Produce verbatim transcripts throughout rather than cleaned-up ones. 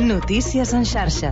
Notícies en xarxa.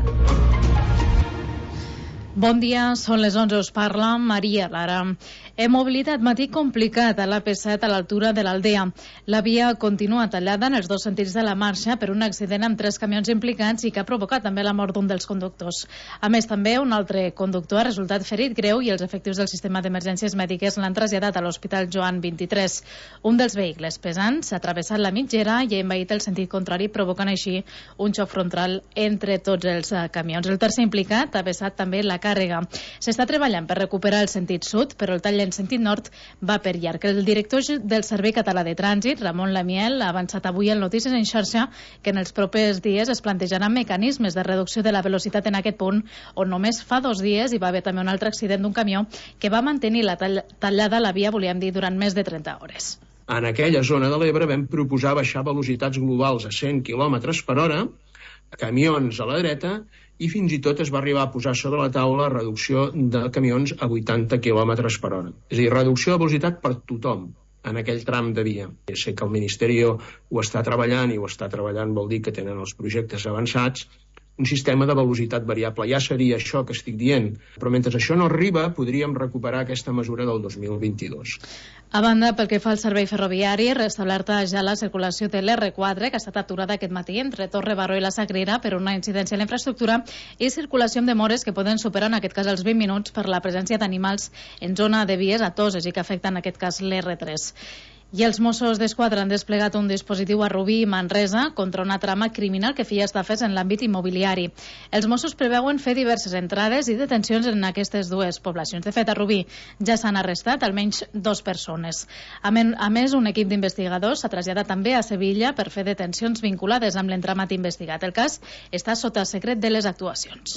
Bon dia, són les onze, us parla Maria Lara. He mobilitat matí complicat a l'A P set a l'altura de l'Aldea. La via continua tallada en els dos sentits de la marxa per un accident amb tres camions implicats i que ha provocat també la mort d'un dels conductors. A més, també un altre conductor ha resultat ferit greu i els efectius del sistema d'emergències mèdiques l'han traslladat a l'Hospital Joan vint-i-tres. Un dels vehicles pesants s'ha travessat la mitgera i ha envaït el sentit contrari, provocant així un xoc frontal entre tots els camions. El tercer implicat ha vessat també la càrrega. S'està treballant per recuperar el sentit sud, però el tall en sentit nord va per llarg. El director del Servei Català de Trànsit, Ramon Lamiel, ha avançat avui en Notícies en xarxa que en els propers dies es plantejaran mecanismes de reducció de la velocitat en aquest punt, on només fa dos dies hi va haver també un altre accident d'un camió que va mantenir la tall tallada la via, volíem dir, durant més de trenta hores. En aquella zona de l'Ebre vam proposar baixar velocitats globals a cent quilòmetres per hora, camions a la dreta, i fins i tot es va arribar a posar sobre la taula reducció de camions a vuitanta quilòmetres per hora. És a dir, reducció de velocitat per tothom en aquell tram de via. Sé que el Ministeri ho està treballant i ho està treballant vol dir que tenen els projectes avançats. Un sistema de velocitat variable ja seria això que estic dient, però mentre això no arriba podríem recuperar aquesta mesura del dos mil vint-i-dos. A banda, pel que fa al servei ferroviari, restablerta ja la circulació de l'R quatre, que ha estat aturada aquest matí entre Torre Baró i la Sagrera per una incidència a la infraestructura i circulació amb demores que poden superar en aquest cas els vint minuts per la presència d'animals en zona de vies atoses i que afecten en aquest cas l'R tres. I els Mossos d'Esquadra han desplegat un dispositiu a Rubí i Manresa contra una trama criminal que feia estafes en l'àmbit immobiliari. Els Mossos preveuen fer diverses entrades i detencions en aquestes dues poblacions. De fet, a Rubí ja s'han arrestat almenys dues persones. A més, un equip d'investigadors s'ha traslladat també a Sevilla per fer detencions vinculades amb l'entramat investigat. El cas està sota secret de les actuacions.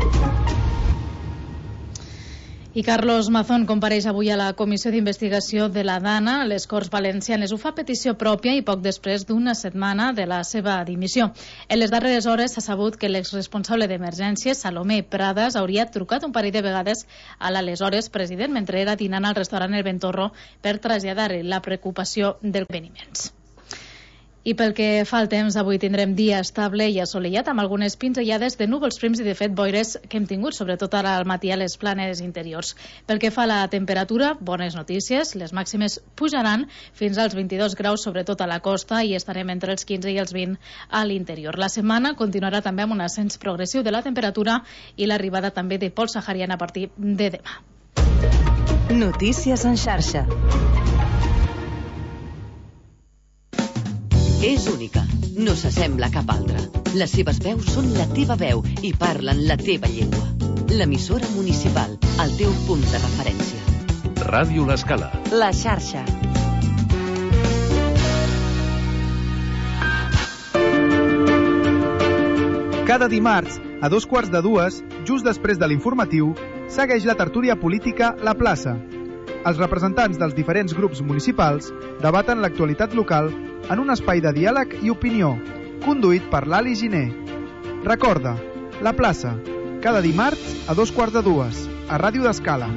I Carlos Mazón compareix avui a la Comissió d'Investigació de la Dana a les Corts Valencianes. Ho fa a petició pròpia i poc després d'una setmana de la seva dimissió. En les darreres hores s'ha sabut que l'exresponsable d'emergències, Salomé Pradas, hauria trucat un parell de vegades a l'aleshores president mentre era dinant al restaurant El Ventorro per traslladar la preocupació dels esdeveniments. I pel que fa al temps, avui tindrem dia estable i assolellat amb algunes pinzellades de núvols prims i de fet boires que hem tingut, sobretot ara al matí a les planes interiors. Pel que fa a la temperatura, bones notícies, les màximes pujaran fins als vint-i-dos graus, sobretot a la costa, i estarem entre els quinze i els vint a l'interior. La setmana continuarà també amb un ascens progressiu de la temperatura i l'arribada també de pols sahariana a partir de demà. Notícies en xarxa. És única, no s'assembla a cap altra. Les seves veus són la teva veu i parlen la teva llengua. L'emissora municipal, el teu punt de referència. Ràdio L'Escala. La xarxa. Cada dimarts, a dos quarts de dues, just després de l'informatiu, segueix la tertúlia política La Plaça. Els representants dels diferents grups municipals debaten l'actualitat local en un espai de diàleg i opinió, conduït per l'Ali Giner. Recorda, La Plaça, cada dimarts a dos quarts de dues, a Ràdio L'Escala.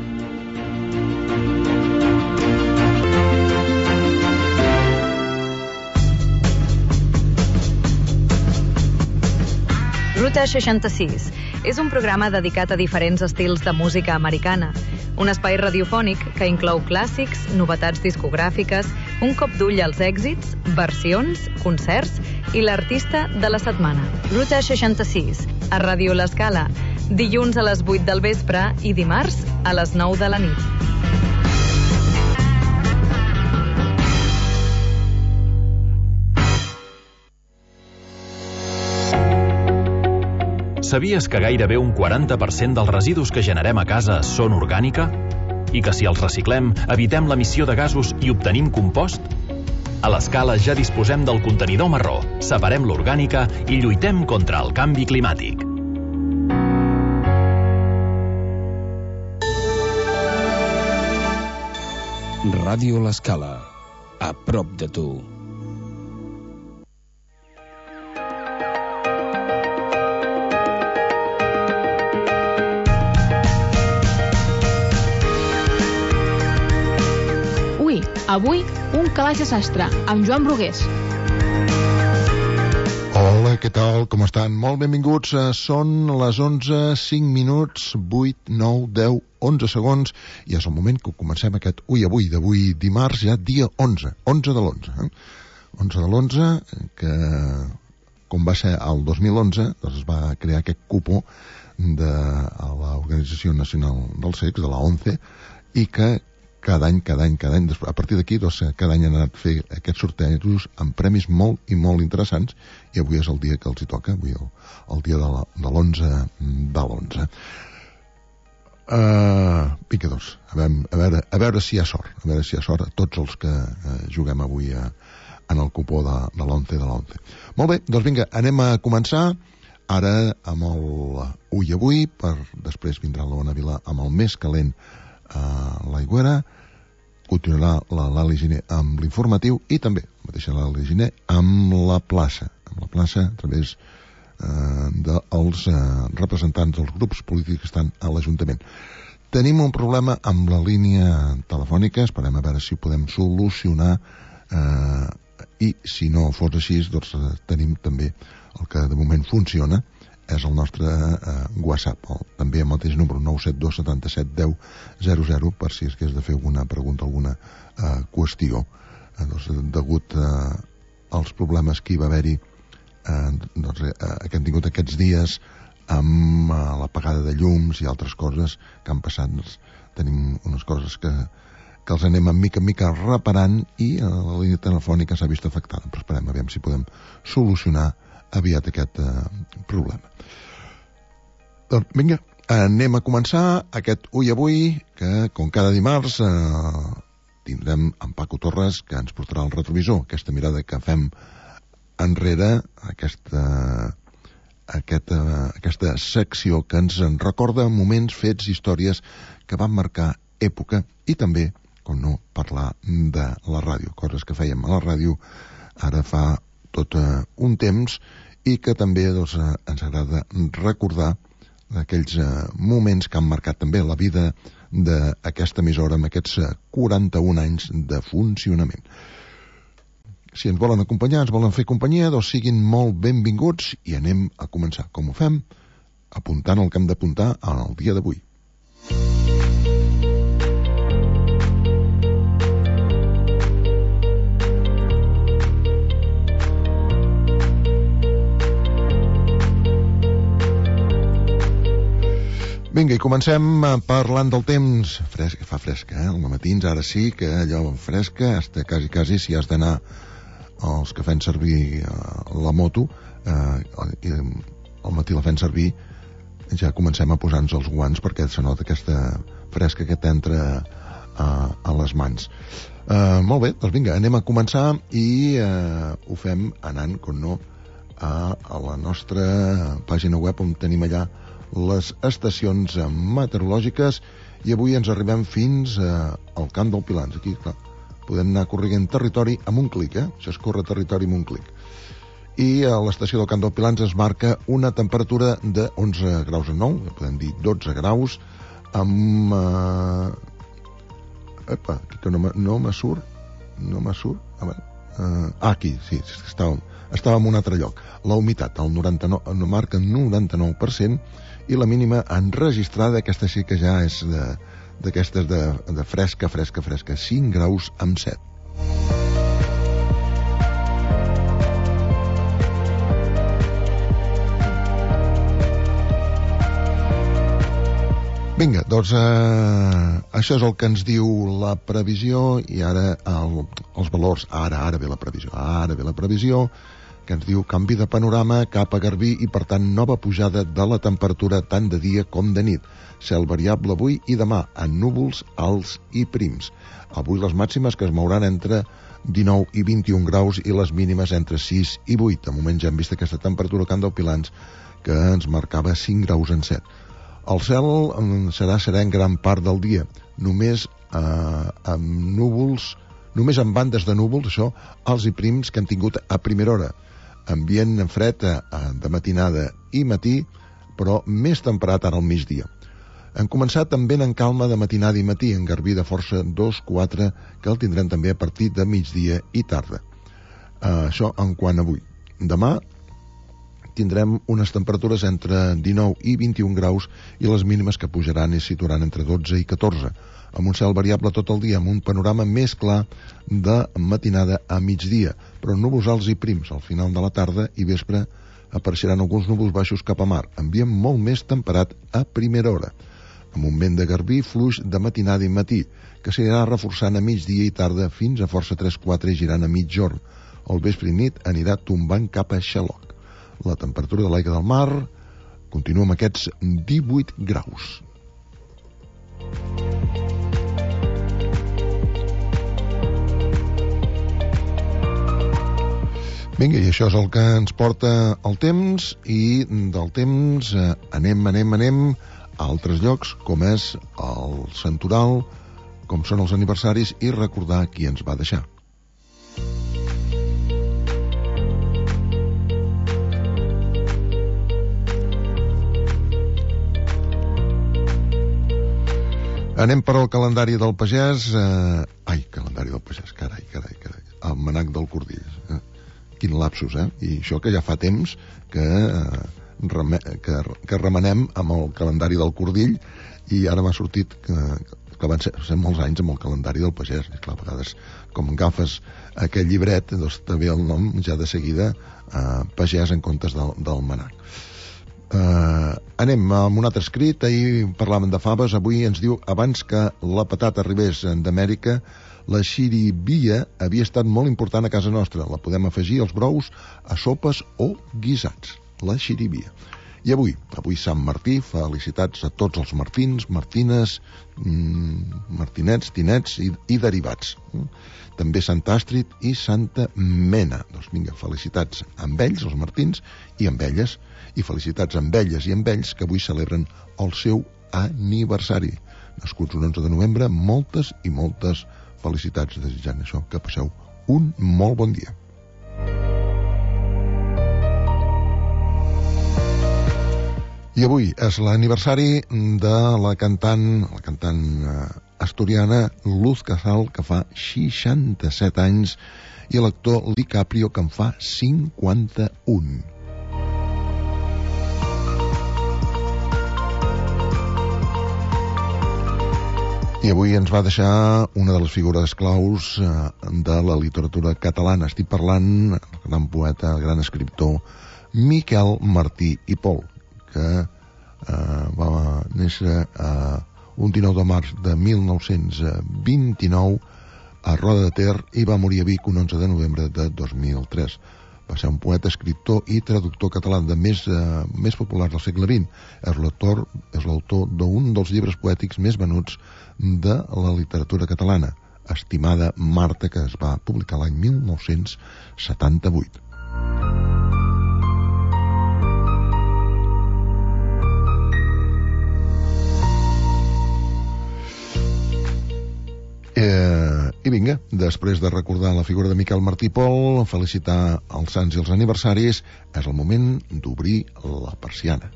Ruta seixanta-sis és un programa dedicat a diferents estils de música americana. Un espai radiofònic que inclou clàssics, novetats discogràfiques, un cop d'ull als èxits, versions, concerts i l'artista de la setmana. Ruta seixanta-sis, a Ràdio L'Escala, dilluns a les vuit del vespre i dimarts a les nou de la nit. Sabies que gairebé un quaranta per cent dels residus que generem a casa són orgànica? I que si els reciclem, evitem l'emissió de gasos i obtenim compost? A l'Escala ja disposem del contenidor marró, separem l'orgànica i lluitem contra el canvi climàtic. Ràdio L'Escala, a prop de tu. Avui, un calaix de sastre, amb Joan Brugués. Hola, Hola, què tal? Com estan? Molt benvinguts. Són les onze, cinc minuts, vuit, nou, deu, onze segons, i és el moment que comencem aquest Ui Avui, d'avui dimarts, ja dia onze, onze de l'onze. Eh? onze de l'onze, que com va ser el dos mil onze, doncs es va crear aquest cupo de l'Organització Nacional del Sexe, de la ONCE, i que cada any, cada any, cada any, a partir d'aquí, doncs, cada any han anat a fer aquests sortejos amb premis molt i molt interessants, i avui és el dia que els hi toca, avui el, el dia de, la, de l'onze de l'onze. Uh, vinga, doncs, a veure, a, veure, a veure si hi ha sort, a veure si hi ha sort a tots els que uh, juguem avui a, en el cupó de, de l'once de l'once. Molt bé, doncs vinga, anem a començar ara amb el Ui Avui, per després vindrà l'Ona Vila amb el més calent a l'Aigüera, continuarà la Lali Giner amb l'informatiu i també, la mateixa Lali Giner, amb la plaça, amb la plaça a través eh, dels eh, representants dels grups polítics que estan a l'Ajuntament. Tenim un problema amb la línia telefònica, esperem a veure si ho podem solucionar, eh, i si no fos així, doncs eh, tenim també el que de moment funciona, és el nostre eh, WhatsApp, el, també el mateix número nou set dos set set deu zero zero, per si es que has de fer alguna pregunta, alguna eh, qüestió. Eh, doncs, degut eh, als problemes que hi va haver-hi eh, doncs, eh, que han tingut aquests dies amb eh, l'apagada de llums i altres coses que han passat, doncs, tenim unes coses que, que els anem a mica en mica reparant i eh, la línia telefònica s'ha vist afectada, però esperem a veure si podem solucionar aviat aquest eh, problema. Doncs vinga, anem a començar aquest Ui Avui, que com cada dimarts eh, tindrem en Paco Torres, que ens portarà el retrovisor, aquesta mirada que fem enrere, aquesta, aquesta, aquesta secció que ens en recorda moments, fets, històries que van marcar època, i també, com no, parlar de la ràdio, coses que fèiem a la ràdio ara fa tot uh, un temps, i que també doncs, uh, ens agrada recordar aquells uh, moments que han marcat també la vida d'aquesta emissora amb aquests uh, quaranta-un anys de funcionament. Si ens volen acompanyar, ens volen fer companyia, doncs siguin molt benvinguts i anem a començar. Com ho fem? Apuntant el que hem d'apuntar al dia d'avui. Vinga, i comencem parlant del temps. Fresc, fa fresca, eh? Al matins, ara sí que allò fresca, hasta quasi, quasi, si has d'anar els que fan servir uh, la moto, uh, i al matí la fan servir, ja comencem a posar-nos els guants perquè se nota aquesta fresca que t'entra uh, a les mans. Uh, molt bé, doncs vinga, anem a començar i uh, ho fem anant, com no, a, a la nostra pàgina web on tenim allà les estacions meteorològiques, i avui ens arribem fins eh, al Camp del Pilans. Aquí, clar, podem anar corrent territori amb un clic, eh? Això és córrer territori amb un clic. I a l'estació del Camp del Pilans es marca una temperatura de onze graus a nou, podem dir dotze graus, amb... Eh... Epa, aquí que no me, no me surt, no me surt, a veure... Uh, ah, aquí, sí, estàvem, estàvem en un altre lloc. La humitat, el noranta-nou, no marca noranta-nou per cent, i la mínima enregistrada, aquesta sí que ja és d'aquestes de, de, de fresca, fresca, fresca, cinc graus amb set. Vinga, doncs eh, això és el que ens diu la previsió, i ara el, els valors, ara, ara ve la previsió, ara ve la previsió, que ens diu canvi de panorama cap a Garbí i, per tant, nova pujada de la temperatura tant de dia com de nit. Cel variable avui i demà, en núvols alts i prims. Avui les màximes que es mouran entre dinou i vint-i-un graus i les mínimes entre sis i vuit. De moment ja hem vist aquesta temperatura al Camp del Pilans que ens marcava cinc graus en set. El cel serà serè en gran part del dia, només eh, amb núvols, només amb bandes de núvols, això, alts i prims que han tingut a primera hora. Ambient fred de matinada i matí, però més temperat ara al migdia. Hem començat també en calma de matinada i matí, en Garbí de força dos quatre, que el tindrem també a partir de migdia i tarda. Uh, això en quant avui. Demà tindrem unes temperatures entre dinou i vint-i-un graus i les mínimes que pujaran i situaran entre dotze i catorze, amb un cel variable tot el dia, amb un panorama més clar de matinada a migdia, però núvols alts i prims al final de la tarda i vespre apareixeran alguns núvols baixos cap a mar, ambient molt més temperat a primera hora, amb un vent de garbí fluix de matinada i matí, que s'anirà reforçant a migdia i tarda fins a força tres quatre i girant a mitjorn. El vespre i nit anirà tombant cap a Xaloc. La temperatura de l'aigua del mar continua amb aquests divuit graus. Vinga, i això és el que ens porta el temps, i del temps eh, anem, anem, anem a altres llocs, com és el Santoral, com són els aniversaris, i recordar qui ens va deixar. Anem per al calendari del pagès. Eh... Ai, calendari del pagès, carai, carai, carai. El manac del Cordill. Eh? Quin lapsus, eh? I això que ja fa temps que, eh, reme... que, que remenem amb el calendari del Cordill, i ara m'ha sortit que, que van ser, ser molts anys amb el calendari del pagès. I clar, a vegades, com agafes aquell llibret, doncs també el nom ja de seguida eh, pagès en comptes del, del manac. Uh, anem amb un altre escrit. Ahir parlàvem de faves, avui ens diu: abans que la patata arribés d'Amèrica, la xirivia havia estat molt important a casa nostra. La podem afegir als brous, a sopes o guisats. La xirivia. I avui, avui Sant Martí, felicitats a tots els Martins, Martines, mm, Martinets, Tinets i, i derivats. També Sant Àstrid i Santa Mena. Doncs vinga, felicitats amb ells, els Martins, i amb elles, i felicitats amb elles i amb ells que avui celebren el seu aniversari. Nascuts un onze de novembre, moltes i moltes felicitats, desitjant això, que passeu un molt bon dia. I avui és l'aniversari de la cantant, la cantant asturiana Luz Casal, que fa seixanta-set anys, i l'actor DiCaprio, que en fa cinquanta-un. I avui ens va deixar una de les figures claus de la literatura catalana. Estic parlant del gran poeta, el gran escriptor Miquel Martí i Pol, que eh, va néixer eh, un dinou de març de mil nou-cents vint-i-nou a Roda de Ter i va morir a Vic un onze de novembre de dos mil tres. Va ser un poeta, escriptor i traductor català de més, eh, més populars del segle vint. És l'autor, és l'autor d'un dels llibres poètics més venuts de la literatura catalana, Estimada Marta, que es va publicar l'any mil nou-cents setanta-vuit. Eh, I vinga, després de recordar la figura de Miquel Martí i Pol, felicitar els sants i els aniversaris, és el moment d'obrir la persiana.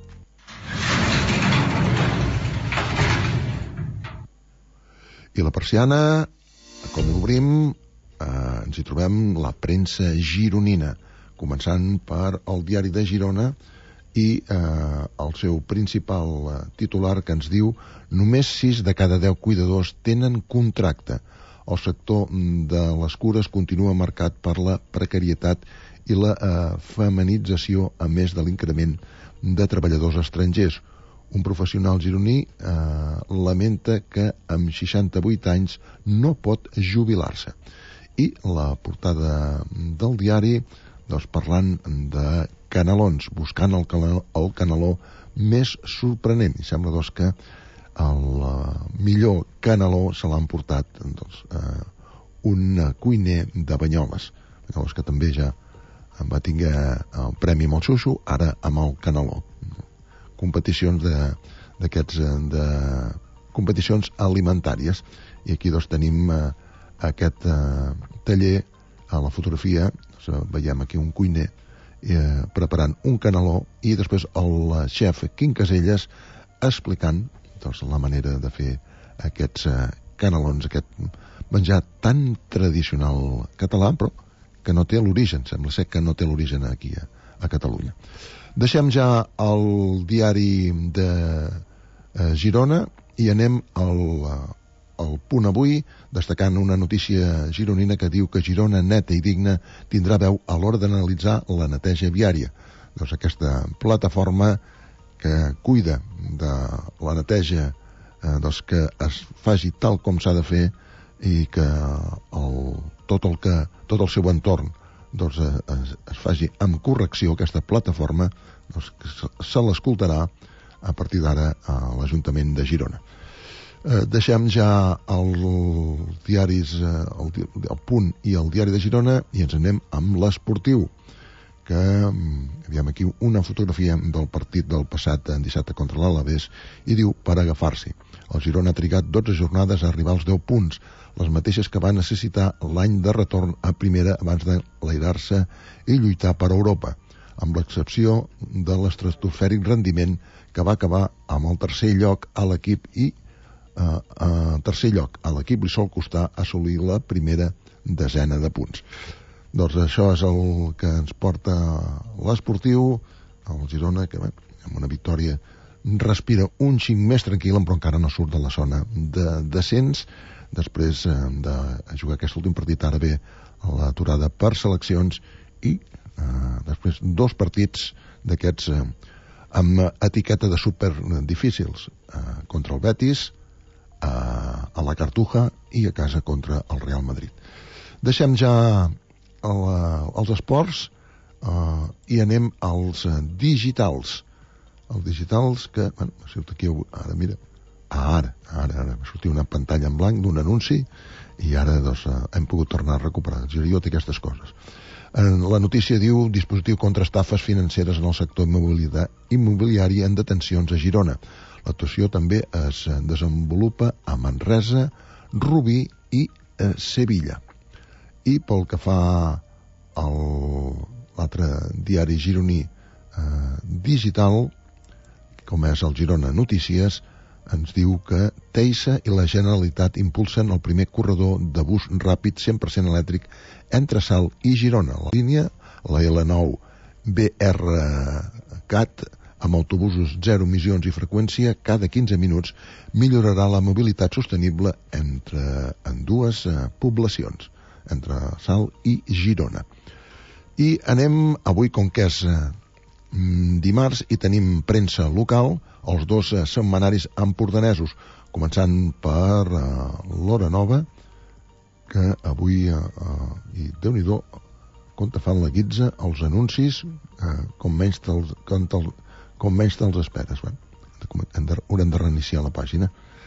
I la persiana, com l'obrim, eh, ens hi trobem la premsa gironina, començant per el Diari de Girona i eh, el seu principal eh, titular, que ens diu: només sis de cada deu cuidadors tenen contracte. El sector de les cures continua marcat per la precarietat i la eh, feminització, a més de l'increment de treballadors estrangers. Un professional gironí eh, lamenta que amb seixanta-vuit anys no pot jubilar-se. I la portada del diari, doncs, parlant de canelons, buscant el caneló, el caneló més sorprenent. I sembla, doncs, que el uh, millor caneló se l'han portat, doncs, uh, un cuiner de Banyoles. Banyoles que també ja va tinguer el premi amb el xuxo, ara amb el caneló. Competicions de, d'aquests, de competicions alimentàries. I aquí, doncs, tenim uh, aquest uh, taller. A la fotografia doncs, veiem aquí un cuiner eh, preparant un caneló, i després el xef Quim Caselles explicant, doncs, la manera de fer aquests eh, canelons, aquest menjar tan tradicional català, però que no té l'origen, sembla ser que no té l'origen aquí a, a Catalunya. Deixem ja el diari de eh, Girona i anem al, al Punt Avui, destacant una notícia gironina que diu que Girona neta i digna tindrà veu a l'hora d'analitzar la neteja viària. Doncs aquesta plataforma que cuida de la neteja, eh, doncs que es faci tal com s'ha de fer i que el, tot, el que, tot el seu entorn doncs, es, es faci amb correcció. Aquesta plataforma doncs, se l'escoltarà a partir d'ara a l'Ajuntament de Girona. Eh, deixem ja els diaris, eh, el, el Punt i el Diari de Girona i ens anem amb l'Esportiu, que aviam aquí una fotografia del partit del passat dissabte contra l'Alavés i diu per agafar-s'hi. El Girona ha trigat dotze jornades a arribar als deu punts, les mateixes que va necessitar l'any de retorn a primera abans de l'airar-se i lluitar per Europa, amb l'excepció de l'estratosfèric rendiment que va acabar amb el tercer lloc a l'equip i eh, eh, tercer lloc a l'equip li sol costar assolir la primera desena de punts. Doncs això és el que ens porta l'Esportiu, el Girona, que bé, amb una victòria respira un xic més tranquil, però encara no surt de la zona de descens, després eh, de jugar aquest últim partit. Ara ve l'aturada per seleccions i eh, després dos partits d'aquests eh, amb etiqueta de super difícils, eh, contra el Betis, eh, a la Cartuja i a casa contra el Real Madrid. Deixem ja el, els esports eh, i anem als digitals. Els digitals que, bueno, surt aquí, ara mira, ara, ara, ara, va sortir una pantalla en blanc d'un anunci i ara doncs, hem pogut tornar a recuperar. El Giriot i aquestes coses. La notícia diu dispositiu contra estafes financeres en el sector immobiliari en detencions a Girona. L'actuació també es desenvolupa a Manresa, Rubí i eh, Sevilla. I pel que fa a l'altre diari gironí eh, digital, com és el Girona Notícies, ens diu que Teisa i la Generalitat impulsen el primer corredor de bus ràpid cent per cent elèctric entre Salt i Girona. La línia, la L nou B R C A T, amb autobusos zero emissions i freqüència cada quinze minuts, millorarà la mobilitat sostenible entre en dues eh, poblacions, entre Salt i Girona. I anem avui, com que és eh, dimarts, i tenim premsa local, els dos eh, setmanaris empordanesos, començant per eh, l'Hora Nova, que avui, eh, eh, i Déu-n'hi-do, compte fan la guitza, els anuncis, eh, com menys te'ls, com, te'ls, com menys te'ls esperes. Bueno, hem de, haurem de reiniciar la pàgina.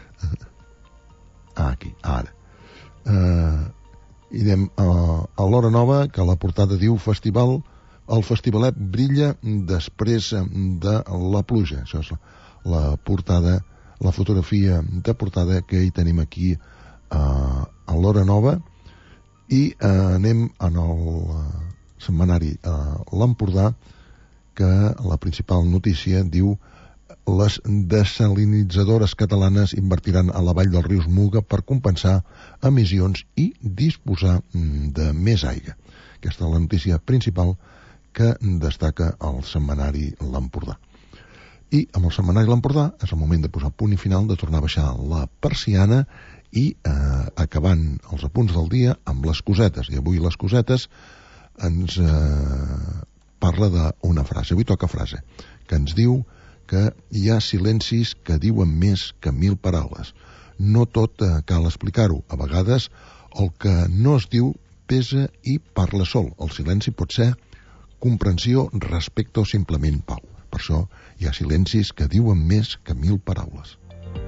Ah, aquí, ara. Eh, i anem a, a l'Hora Nova, que la portada diu Festival, el festivalet brilla després de la pluja. Això és la portada, la fotografia de portada que hi tenim aquí eh, a l'Hora Nova. I eh, anem en el setmanari eh, l'Empordà, que la principal notícia diu les desalinitzadores catalanes invertiran a la vall dels rius Muga per compensar emissions i disposar de més aigua. Aquesta és la notícia principal que destaca el setmanari l'Empordà. I amb el setmanari l'Empordà és el moment de posar punt i final, de tornar a baixar la persiana i eh, acabant els apunts del dia amb les cosetes. I avui les cosetes ens eh, parla d'una frase, avui toca frase, que ens diu que hi ha silencis que diuen més que mil paraules. No tot eh, cal explicar-ho. A vegades el que no es diu pesa i parla sol. El silenci pot ser comprensió, respecte o simplement pau. Per això hi ha silencis que diuen més que mil paraules.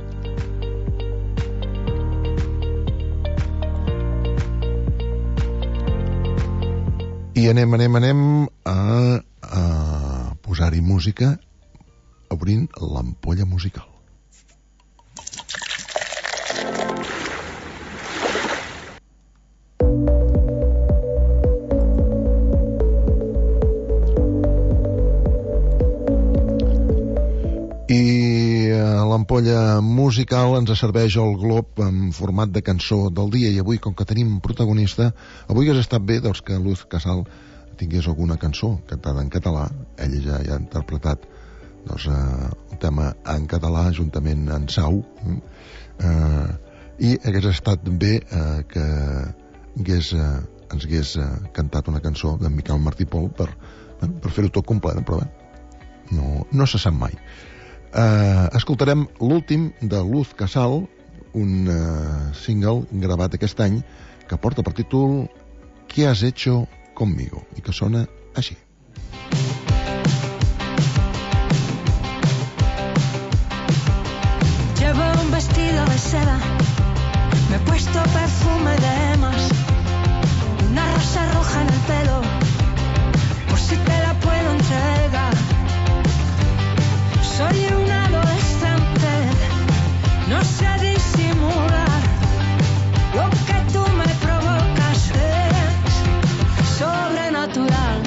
I anem, anem, anem a, a posar-hi música obrint l'ampolla musical. I l'ampolla musical ens serveix el glob en format de cançó del dia, i avui, com que tenim protagonista, avui hagués estat bé doncs, que Luz Casal tingués alguna cançó cantada en català. Ella ja, ja ha interpretat doncs, eh, un tema en català juntament amb Sau, eh, i hagués estat bé eh, que hagués, eh, ens hagués eh, cantat una cançó d'en Miquel Martí i Pol per, eh, per fer-ho tot complet, però bé, no, no se sap mai. Eh, escoltarem l'últim de Luz Casal, un eh, single gravat aquest any que porta per títol ¿Qué has hecho conmigo? I que sona així. Llevo un vestido de seda, me he puesto perfume de emas, una rosa roja en el pelo, por si te la puedo entregar. Soy un adolescente, no sé disimular, lo que tú me provocas es sobrenatural.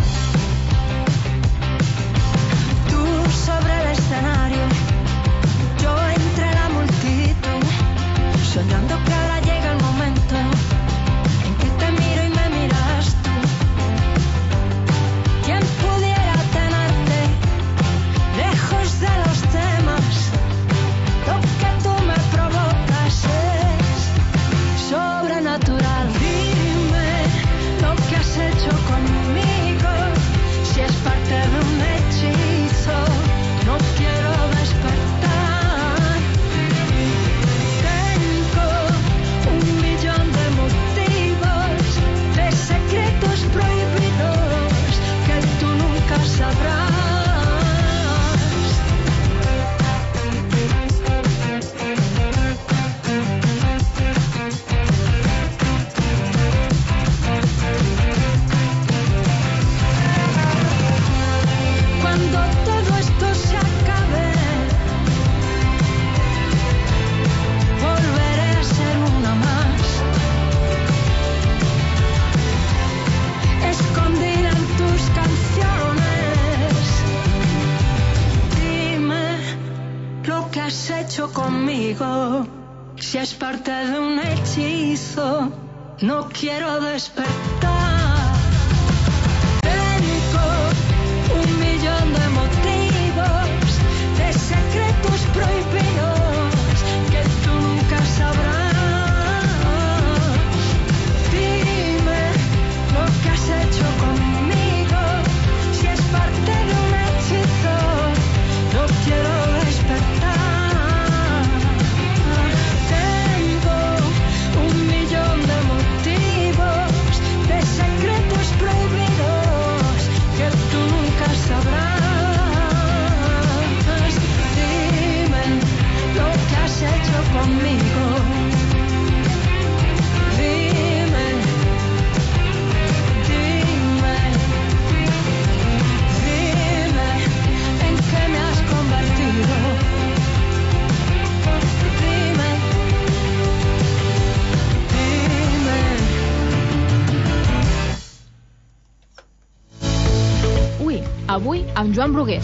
Tú sobre el escenario, yo entre la multitud, soñando que ahora llega el momento en que te miro y me miras tú. ¿Quién pudiera tenerte lejos de los temas? Lo que tú me provocas es sobrenatural. Dime lo que has hecho conmigo, si es parte de un hechizo, no quiero despertar. Tengo un millón de motivos, de secretos prohibidos que tú nunca sabrás. Cuando todo esto se acabe, volveré a ser una más, escondida en tus canciones. Dime lo que has hecho conmigo, si es parte de un hechizo, no quiero despertar. Tengo un millón de motivos, de secretos prohibidos que tú nunca sabrás. Dime lo que has hecho conmigo, si es parte de un hechizo, no quiero despertar. Tengo un millón de motivos, de secretos prohibidos que tú nunca sabrás. Dime lo que has hecho conmigo. Dime, dime, dime en qué me has convertido. Dime, dime. Ui, avui amb Joan Brugués.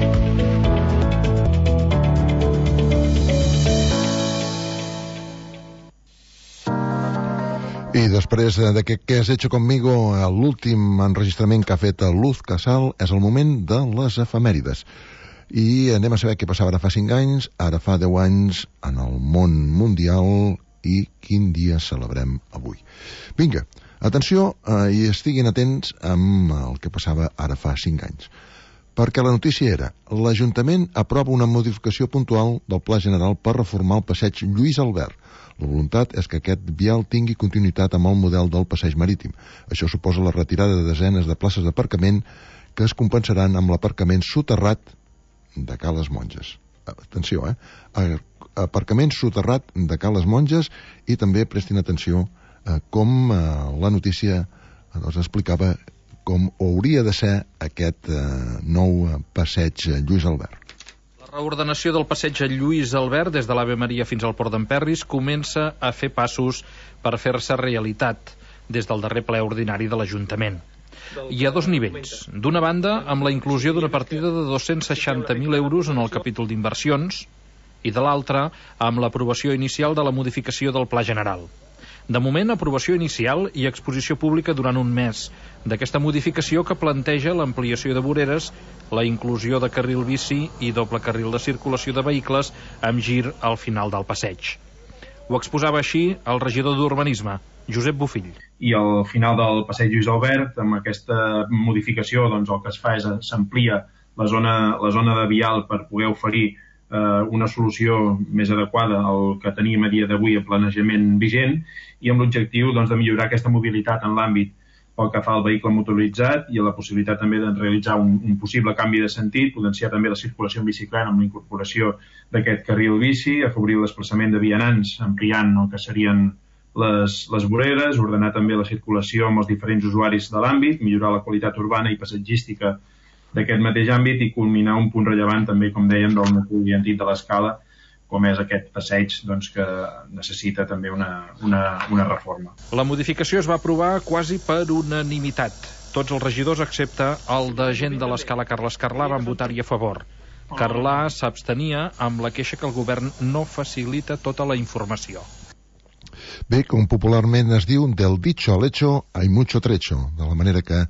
I després de que, que has hecho conmigo, l'últim enregistrament que ha fet Luz Casal, és el moment de les efemèrides. I anem a saber què passava ara fa cinc anys, ara fa deu anys en el món mundial i quin dia celebrem avui. Vinga, atenció eh, i estiguin atents amb el que passava ara fa cinc anys. Perquè la notícia era: l'Ajuntament aprova una modificació puntual del Pla General per reformar el passeig Lluís Albert. La voluntat és que aquest vial tingui continuïtat amb el model del passeig marítim. Això suposa la retirada de desenes de places d'aparcament que es compensaran amb l'aparcament soterrat de Ca les Monges. Atenció, eh? Aparcament soterrat de Ca les Monges, i també prestin atenció eh, com eh, la notícia doncs, explicava com hauria de ser aquest eh, nou passeig Lluís Albert. La reordenació del passeig Lluís Albert des de l'Ave Maria fins al Port d'Emperris comença a fer passos per fer-se realitat des del darrer ple ordinari de l'Ajuntament. Hi ha dos nivells. D'una banda, amb la inclusió d'una partida de dos-cents seixanta mil euros en el capítol d'inversions, i de l'altra, amb l'aprovació inicial de la modificació del Pla General. De moment, aprovació inicial i exposició pública durant un mes d'aquesta modificació que planteja l'ampliació de voreres, la inclusió de carril bici i doble carril de circulació de vehicles amb gir al final del passeig. Ho exposava així el regidor d'Urbanisme, Josep Bofill. I al final del passeig Lluís Albert, amb aquesta modificació, doncs el que es fa és s'amplia la zona, la zona de vial per poder oferir eh, una solució més adequada al que tenim a dia d'avui en planejament vigent i amb l'objectiu doncs, de millorar aquesta mobilitat en l'àmbit pel que fa al vehicle motoritzat i a la possibilitat també de realitzar un, un possible canvi de sentit, potenciar també la circulació en bicicleta amb la incorporació d'aquest carril bici, afavorir el desplaçament de vianants, ampliant el que serien les, les voreres, ordenar també la circulació amb els diferents usuaris de l'àmbit, millorar la qualitat urbana i paisatgística d'aquest mateix àmbit i culminar un punt rellevant també, com dèiem, del nucli antic de l'Escala, com és aquest passeig doncs, que necessita també una, una, una reforma. La modificació es va aprovar quasi per unanimitat. Tots els regidors, excepte el de gent de l'Escala Carles Carlà, van votar-hi a favor. Carlà s'abstenia amb la queixa que el govern no facilita tota la informació. Bé, com popularment es diu, del dicho al hecho hay mucho trecho, de la manera que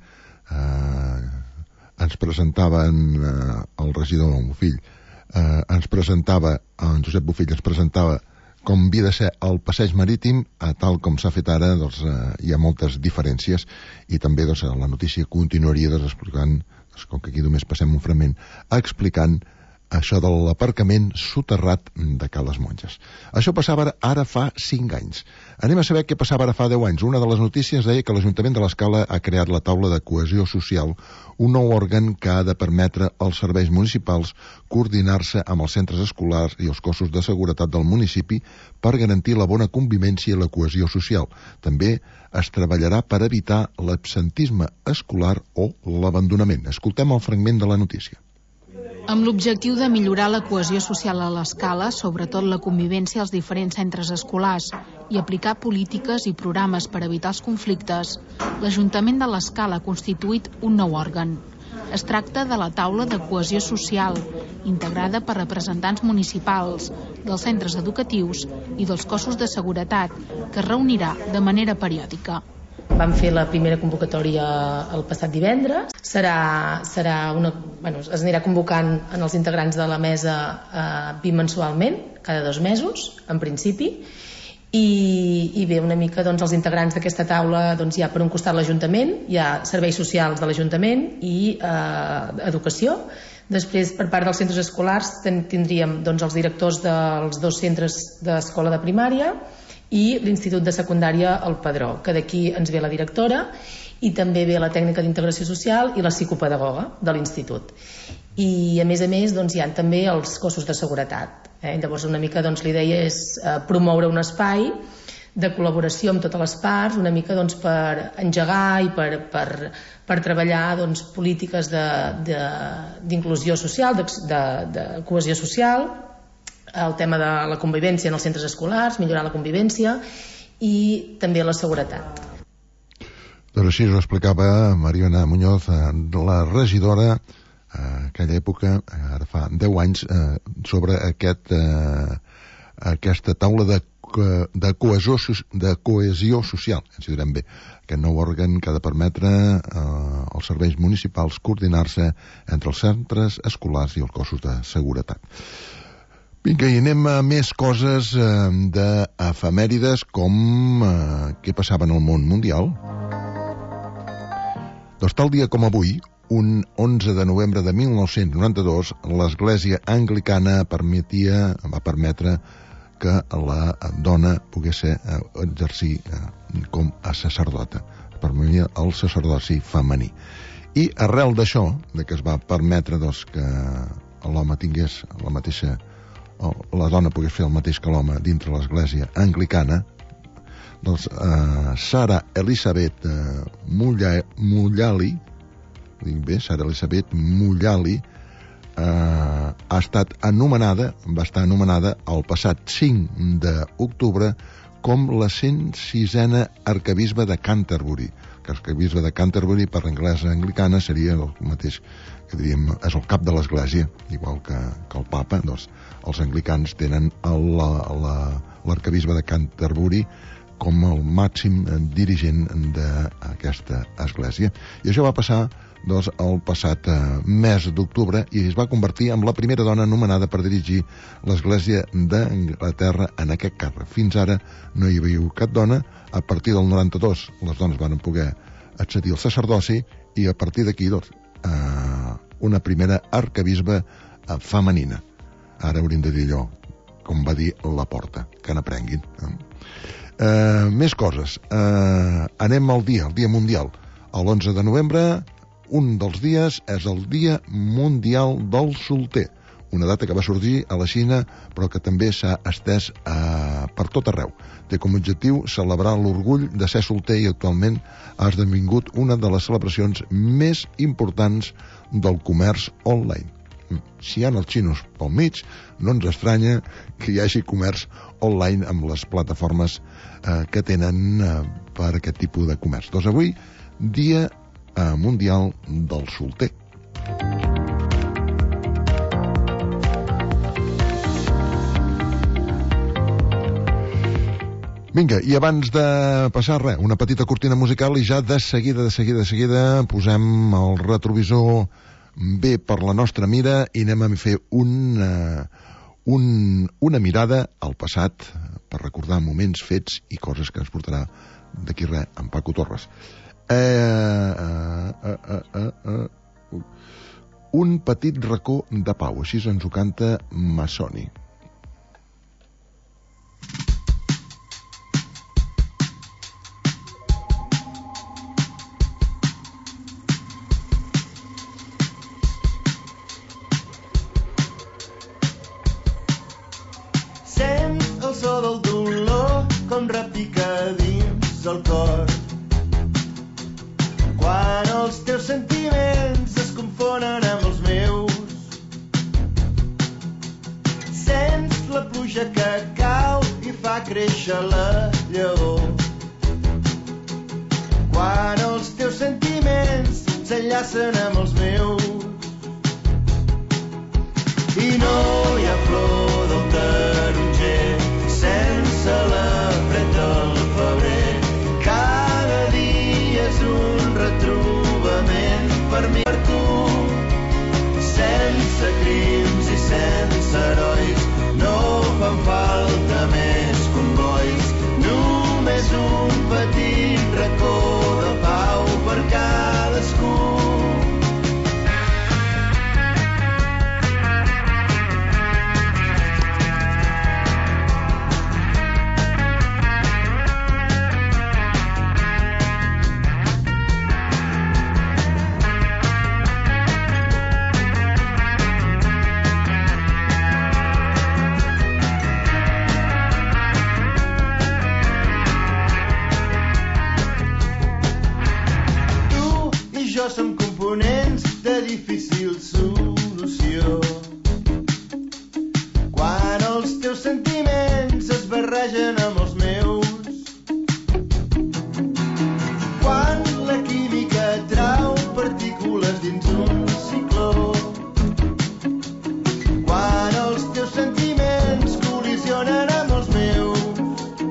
eh, ens presentaven eh, el regidor Bofill, eh, ens presentava, en Josep Bofill ens presentava com havia de ser el passeig marítim, a tal com s'ha fet ara, doncs, eh, hi ha moltes diferències i també doncs, la notícia continuaria doncs, explicant, doncs, com que aquí només passem un fragment, explicant això de l'aparcament soterrat de Ca les Monges. Això passava ara fa cinc anys. Anem a saber què passava ara fa deu anys. Una de les notícies deia que l'Ajuntament de l'Escala ha creat la taula de cohesió social, un nou òrgan que ha de permetre als serveis municipals coordinar-se amb els centres escolars i els cossos de seguretat del municipi per garantir la bona convivència i la cohesió social. També es treballarà per evitar l'absentisme escolar o l'abandonament. Escoltem el fragment de la notícia. Amb l'objectiu de millorar la cohesió social a l'Escala, sobretot la convivència als diferents centres escolars i aplicar polítiques i programes per evitar els conflictes, l'Ajuntament de l'Escala ha constituït un nou òrgan. Es tracta de la taula de cohesió social, integrada per representants municipals, dels centres educatius i dels cossos de seguretat, que es reunirà de manera periòdica. Vam fer la primera convocatòria el passat divendres. Serà, serà una, bueno, es anirà convocant en els integrants de la mesa eh, bimensualment, cada dos mesos, en principi, i, i bé, una mica doncs, els integrants d'aquesta taula doncs, hi ha per un costat l'Ajuntament, hi ha serveis socials de l'Ajuntament i eh, educació. Després, per part dels centres escolars, tindríem doncs, els directors dels dos centres d'escola de primària i l'Institut de Secundària El Padró, que d'aquí ens ve la directora i també ve la tècnica d'integració social i la psicopedagoga de l'Institut. I a més a més doncs, hi ha també els cossos de seguretat. Eh? Llavors una mica doncs, l'idea és eh, promoure un espai de col·laboració amb totes les parts, una mica doncs, per engegar i per, per, per treballar doncs, polítiques d'inclusió social, de, de, de cohesió social, el tema de la convivència en els centres escolars, millorar la convivència i també la seguretat. Doncs així us ho explicava Mariona Muñoz, la regidora a aquella època, ara fa deu anys, sobre aquest, aquesta taula de, de, cohesió, de cohesió social, ens hi direm bé, aquest nou òrgan que ha de permetre als serveis municipals coordinar-se entre els centres escolars i els cossos de seguretat. Vinga, i anem a més coses eh, d'efemèrides com eh, què passava en el món mundial. Doncs tal dia com avui, un onze de novembre de mil nou-cents noranta-dos, l'Església Anglicana permetia, va permetre que la dona pogués ser, eh, exercir eh, com a sacerdota, permetia el sacerdoci femení. I arrel d'això, de que es va permetre doncs, que l'home tingués la mateixa la dona pogués fer el mateix que l'home dintre l'església anglicana, doncs eh, Sara Elisabeth eh, Mullally, dic bé, Sara Elisabeth Mullally eh, ha estat anomenada, va estar anomenada el passat cinc d'octubre com la cent sisena arquebisbe de Canterbury, que l'arquebisbe de Canterbury per l'anglesa anglicana seria el mateix que diríem, és el cap de l'església, igual que, que el papa. Doncs els anglicans tenen l'arquebisbe de Canterbury com el màxim dirigent d'aquesta església. I això va passar doncs, el passat eh, mes d'octubre i es va convertir en la primera dona nomenada per dirigir l'església d'Anglaterra en aquest càrrec. Fins ara no hi havia cap dona. A partir del noranta-dos les dones van poder accedir al sacerdoci i a partir d'aquí doncs, eh, una primera arcabisbe eh, femenina. Ara hauríem de dir allò, com va dir la Porta, que n'aprenguin. Eh? Eh, més coses. Eh, anem al dia, el dia mundial. L'onze de novembre, un dels dies és el Dia Mundial del Solter, una data que va sorgir a la Xina però que també s'ha estès eh, per tot arreu. Té com a objectiu celebrar l'orgull de ser solter i actualment ha esdevingut una de les celebracions més importants del comerç online. Si hi ha els xinos pel mig, no ens estranya que hi hagi comerç online amb les plataformes eh, que tenen eh, per aquest tipus de comerç. Doncs avui, Dia eh, Mundial del Solter. Vinga, i abans de passar res, una petita cortina musical i ja de seguida, de seguida, de seguida posem el retrovisor bé per la nostra mira i anem a fer un, uh, un, una mirada al passat per recordar moments, fets i coses que ens portarà d'aquí res en Paco Torres. Eh, uh, uh, uh, uh, uh. Un petit racó de pau, així ens ho canta Masoni. Repica dins el cor quan els teus sentiments es confonen amb els meus. Sents la pluja que cau i fa créixer la llavor quan els teus sentiments s'enllacen amb els meus. I no hi ha flor del taronger sense la fred del febrer. Cada dia és un retrobament per mi, per tu. Sense crims i sense herois no fan falta més convois. Només un petit racó de pau per cadascú. Som components de difícil solució. Quan els teus sentiments es barregen amb els meus, quan la química trau partícules dins un cicló, quan els teus sentiments col·lisionen amb els meus,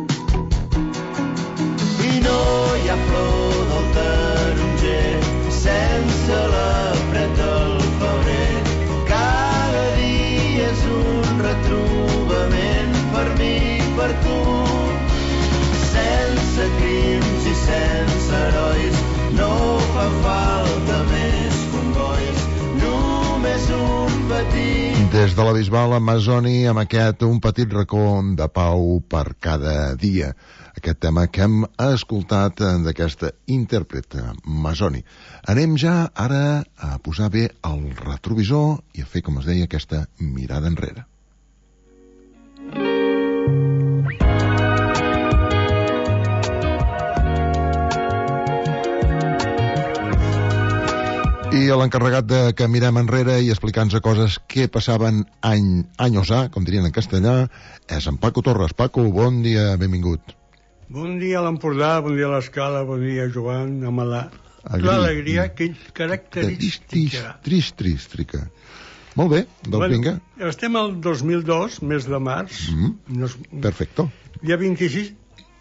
i no hi ha flor del taronger sense la fred del febrer. Cada dia és un retrobament per mi i per tu. Sense crims i sense herois no fa falta més convois. Només un petit... Des de la Bisbal a Masoni amb aquest Un petit racó de pau per cada dia. Aquest tema que hem escoltat d'aquesta intèrprete, Masoni. Anem ja ara a posar bé el retrovisor i a fer, com es deia, aquesta mirada enrere. I l'encarregat de que mirem enrere i explicar-nos coses que passaven any, anys A, com dirien en castellà, és en Paco Torres. Paco, bon dia, benvingut. Bon dia a l'Empordà, bon dia a l'Escala, bon dia Joan, amb la l'alegria que característica. Trist-trística. Molt bé, doncs bueno, vinga. Estem al dos mil dos, mes de març. Mm-hmm. Nos... Perfecto. Dia vint-i-sis,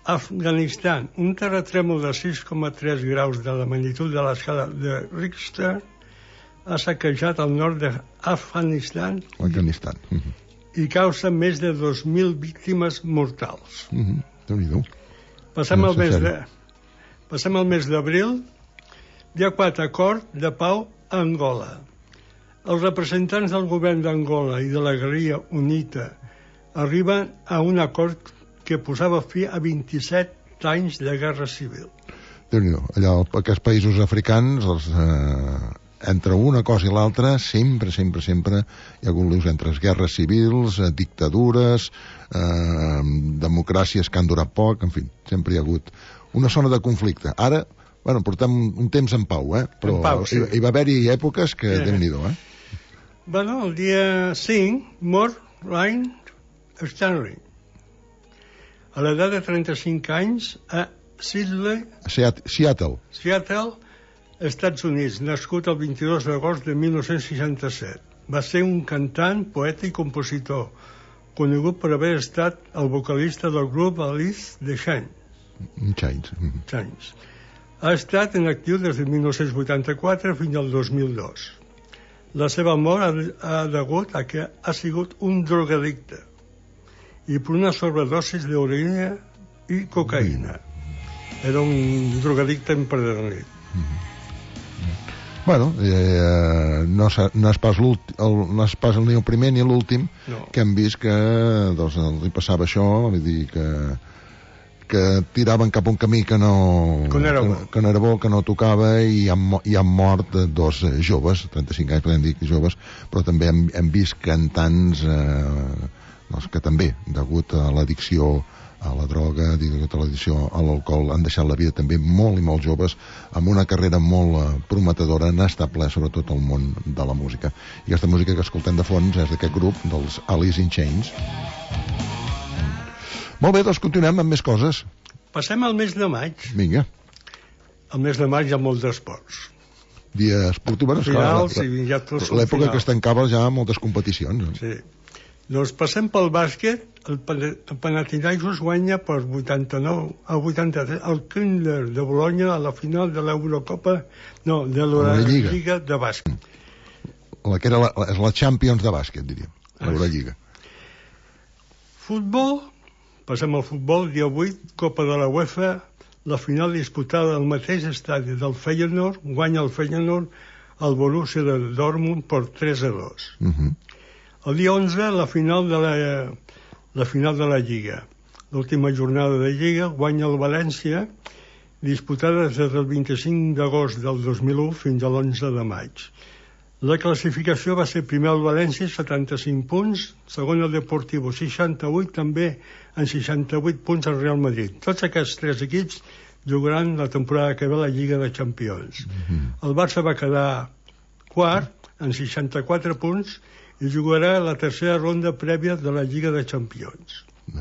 Afganistan, un terratrèmol de sis coma tres graus de la magnitud de l'escala de Richter ha saquejat el nord d'Afganistan Afganistan. Uh -huh. i causa més de dos mil víctimes mortals. Uh -huh. Déu-n'hi-do. Passem, No, al mes sèrio. de, passem al mes d'abril. Hi ha quatre acords de pau a Angola. Els representants del govern d'Angola i de la guerrilla UNITA arriben a un acord que posava fi a vint-i-set anys de guerra civil. Déu-n'hi-do. Allà, aquests països africans, els, eh, entre una cosa i l'altra, sempre, sempre, sempre hi ha hagut líos entre guerres civils, eh, dictadures, eh, democràcies que han durat poc, en fi, sempre hi ha hagut una zona de conflicte. Ara, bueno, portem un temps en pau, eh? Però en pau, sí. hi, hi va haver-hi èpoques que, Eh. Déu-n'hi-do, eh? Bueno, el dia cinc mor Ryan Stanley, a l'edat de trenta-cinc anys, a Seattle, Seat Seattle. Seattle, Estats Units, nascut el vint-i-dos d'agost de mil nou-cents seixanta-set. Va ser un cantant, poeta i compositor, conegut per haver estat el vocalista del grup Alice in Chains. Chains. Chains. Ha estat en actiu des de mil nou-cents vuitanta-quatre fins al dos mil dos. La seva mort ha, ha degut a que ha sigut un drogadicte i per una sobredosis d'heroïna i cocaïna. Era un drogadicte empedernit. Bueno, eh, no, no és pas l'últim, no és pas ni el primer ni l'últim no. que hem vist que doncs, li passava això, vull dir que que tiraven cap a un camí que no, que no, era, bo. que, que no era bo, que no tocava, i han, i han mort dos eh, joves, trenta-cinc anys podem dir que joves, però també hem, hem vist cantants eh, doncs, que també, degut a l'addicció a la droga, degut a l'addicció a l'alcohol, han deixat la vida també molt i molt joves, amb una carrera molt eh, prometedora, n'ha estat ple sobretot el món de la música. I aquesta música que escoltem de fons és d'aquest grup, dels Alice in Chains. Molt bé, doncs continuem amb més coses. Passem al mes de maig. Vinga. Al mes de maig hi ha molts esports. Dia esportiu, bueno, Finals, i ja tots són l'època finals. que es tancava ja moltes competicions. No? Sí. Doncs passem pel bàsquet. El Panathinaikos guanya per vuitanta-nou a vuitanta-tres el Kinder de Bologna a la final de l'Eurocopa, no, de l'Eurolliga Lliga de bàsquet. La que era la, la, la Champions de bàsquet, diríem, l'Eurolliga. Futbol. Passem al futbol, dia vuit, Copa de la UEFA, la final disputada al mateix estadi del Feyenoord, guanya el Feyenoord al Borussia de Dortmund per tres a dos. Uh -huh. El dia onze, la final de la, la final de la Lliga. L'última jornada de Lliga guanya el València, disputada des del vint-i-cinc d'agost del dos mil u fins a l'onze de maig. La classificació va ser primer el València, setanta-cinc punts, segon el Deportivo, seixanta-vuit, també en seixanta-vuit punts el Real Madrid. Tots aquests tres equips jugaran la temporada que ve la Lliga de Campions. Mm-hmm. El Barça va quedar quart, en seixanta-quatre punts, i jugarà la tercera ronda prèvia de la Lliga de Campions.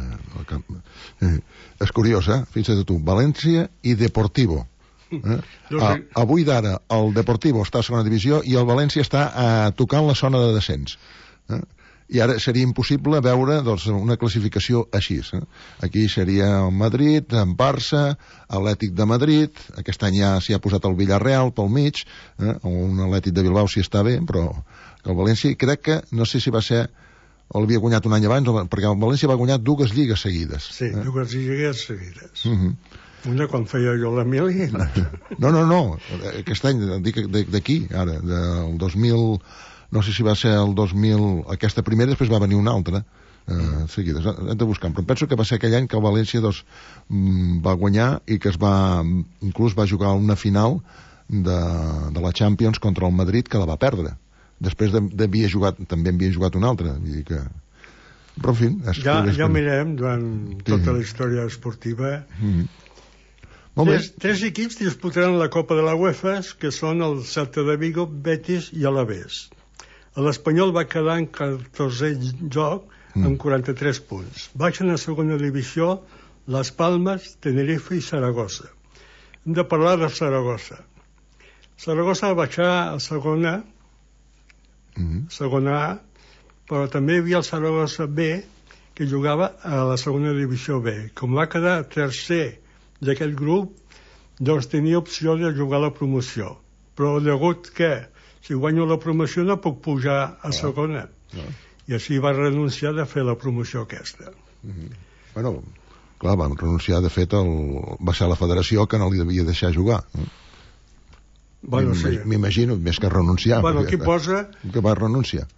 Eh, eh, és curiós, eh? Fixa't tu, València i Deportivo. Eh? A, avui d'ara el Deportivo està a segona divisió i el València està eh, tocant la zona de descens. Eh? I ara seria impossible veure doncs, una classificació així. Eh? Aquí seria el Madrid, en Barça, Atlètic de Madrid, aquest any ja s'hi ha posat el Villarreal pel mig, eh? un Atlètic de Bilbao si està bé, però el València crec que, no sé si va ser o l'havia guanyat un any abans, perquè el València va guanyar dues lligues seguides. Sí, eh? dues lligues seguides. Uh -huh. Una quan feia jo l'Emili. No, no, no, aquest any, dic d'aquí, ara, del dos mil, no sé si va ser el dos mil, aquesta primera, després va venir una altra, eh, seguides, hem de buscar, però penso que va ser aquell any que el València doncs, va guanyar i que es va, inclús va jugar una final de, de la Champions contra el Madrid, que la va perdre. Després de, de havia jugat, també havia jugat una altra, vull dir que... Però, en fi... És ja, és ja mirem durant sí. tota la història esportiva. Mm-hmm. Molt bé. Tres, tres equips disputaran la Copa de la UEFA, que són el Celta de Vigo, Betis i Alavés. L'Espanyol va quedar en catorzè lloc mm. amb quaranta-tres punts. Baixen a segona divisió Las Palmas, Tenerife i Saragossa. Hem de parlar de Saragossa. Saragossa va baixar a segona Mm-hmm. segona A, però també hi havia el Saragossa B, que jugava a la segona divisió B. Com va quedar tercer d'aquest grup, doncs tenia opció de jugar a la promoció. Però degut que si guanyo la promoció no puc pujar a segona. No. I així va renunciar de fer la promoció aquesta. Mm-hmm. Bueno, clar, va renunciar, de fet, el... va ser la federació que no li devia deixar jugar. Bueno, sí. M'imagino, més que renunciar. Bueno, aquí posa... Que va renunciar.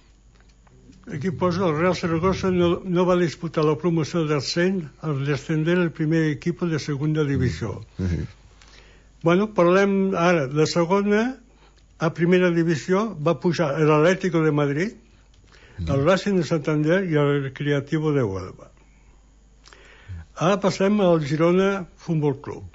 Aquí posa el Real Zaragoza no, no va disputar la promoció del cent al descender el primer equip de segunda divisió. Mm-hmm. Bueno, parlem ara de segona a primera divisió. Va pujar l'Atlético de Madrid, el Racing de Santander i el Recreativo de Huelva. Ara passem al Girona Futbol Club.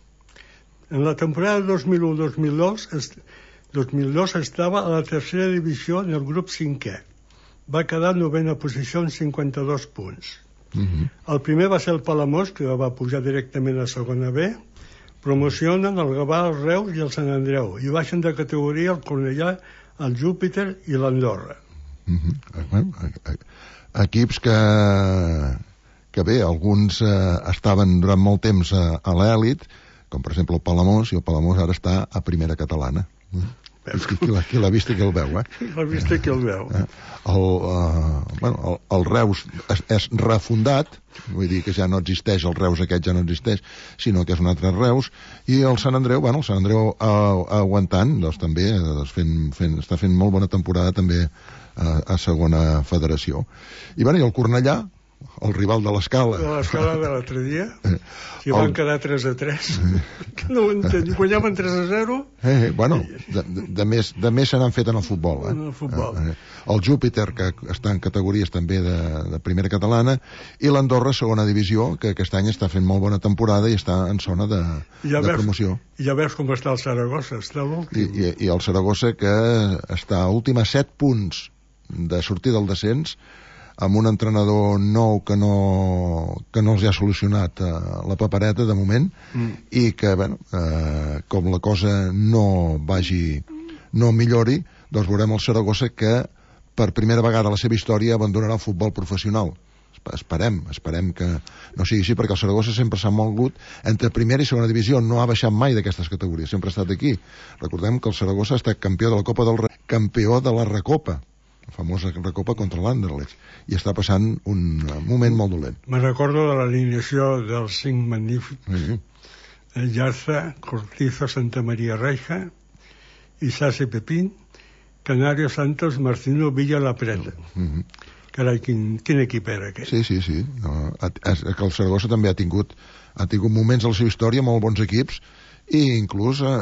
En la temporada dos mil u dos mil dos dos mil dos estava a la tercera divisió en el grup cinquè. Va quedar en novena posició amb cinquanta-dos punts. Mm-hmm. El primer va ser el Palamós, que va pujar directament a segona B. Promocionen el Gavà, el Reus i el Sant Andreu, i baixen de categoria el Cornellà, el Júpiter i l'Andorra. Mm-hmm. Equips que, que bé, alguns eh, estaven durant molt temps a, a l'èlit, com per exemple el Palamós, i el Palamós ara està a primera catalana. Qui, qui, qui l'ha vist i qui el veu, eh? L'ha vist i qui el veu. El, uh, bueno, el, el Reus és, és refundat, vull dir que ja no existeix, el Reus aquest ja no existeix, sinó que és un altre Reus, i el Sant Andreu, bueno, el Sant Andreu uh, aguantant, doncs també doncs, fent, fent, està fent molt bona temporada també uh, a segona federació. I, bueno, i el Cornellà, el rival de l'Escala. De l'Escala de l'altre dia. Si van el... quedar tres a tres. No ho entenc. Guanyaven tres a zero. Eh, bueno, de, de, de més, de més se n'han fet en el futbol. Eh? En el futbol. Eh, el Júpiter, que està en categories també de, de primera catalana, i l'Andorra, segona divisió, que aquest any està fent molt bona temporada i està en zona de, ja de veus, promoció. I ja veus com està el Saragossa. Està l'últim. I, i, I el Saragossa, que està a últim a set punts de sortir del descens, amb un entrenador nou que no, que no els ha solucionat eh, la papereta de moment, mm. i que, bueno, eh, com la cosa no vagi, no millori, doncs veurem el Saragossa que per primera vegada a la seva història abandonarà el futbol professional. Esperem, esperem que no sigui així, perquè el Saragossa sempre s'ha mogut entre primera i segona divisió, no ha baixat mai d'aquestes categories, sempre ha estat aquí. Recordem que el Saragossa ha estat campió de la Copa del Rei, campió de la Recopa, la famosa recopa contra l'Anderlecht, i està passant un moment molt dolent. Me recordo de l'alineació dels cinc magnífics. Mm-hmm. Llarza, Cortizo, Santa Maria Reja, Isasi Pepín, Canario Santos, Marcino Villa La Preta. Mm-hmm. Carai, quin, quin equip era aquest? Sí, sí, sí. No, és que el Saragossa també ha tingut, ha tingut moments a la seva història, molt bons equips, i inclús eh,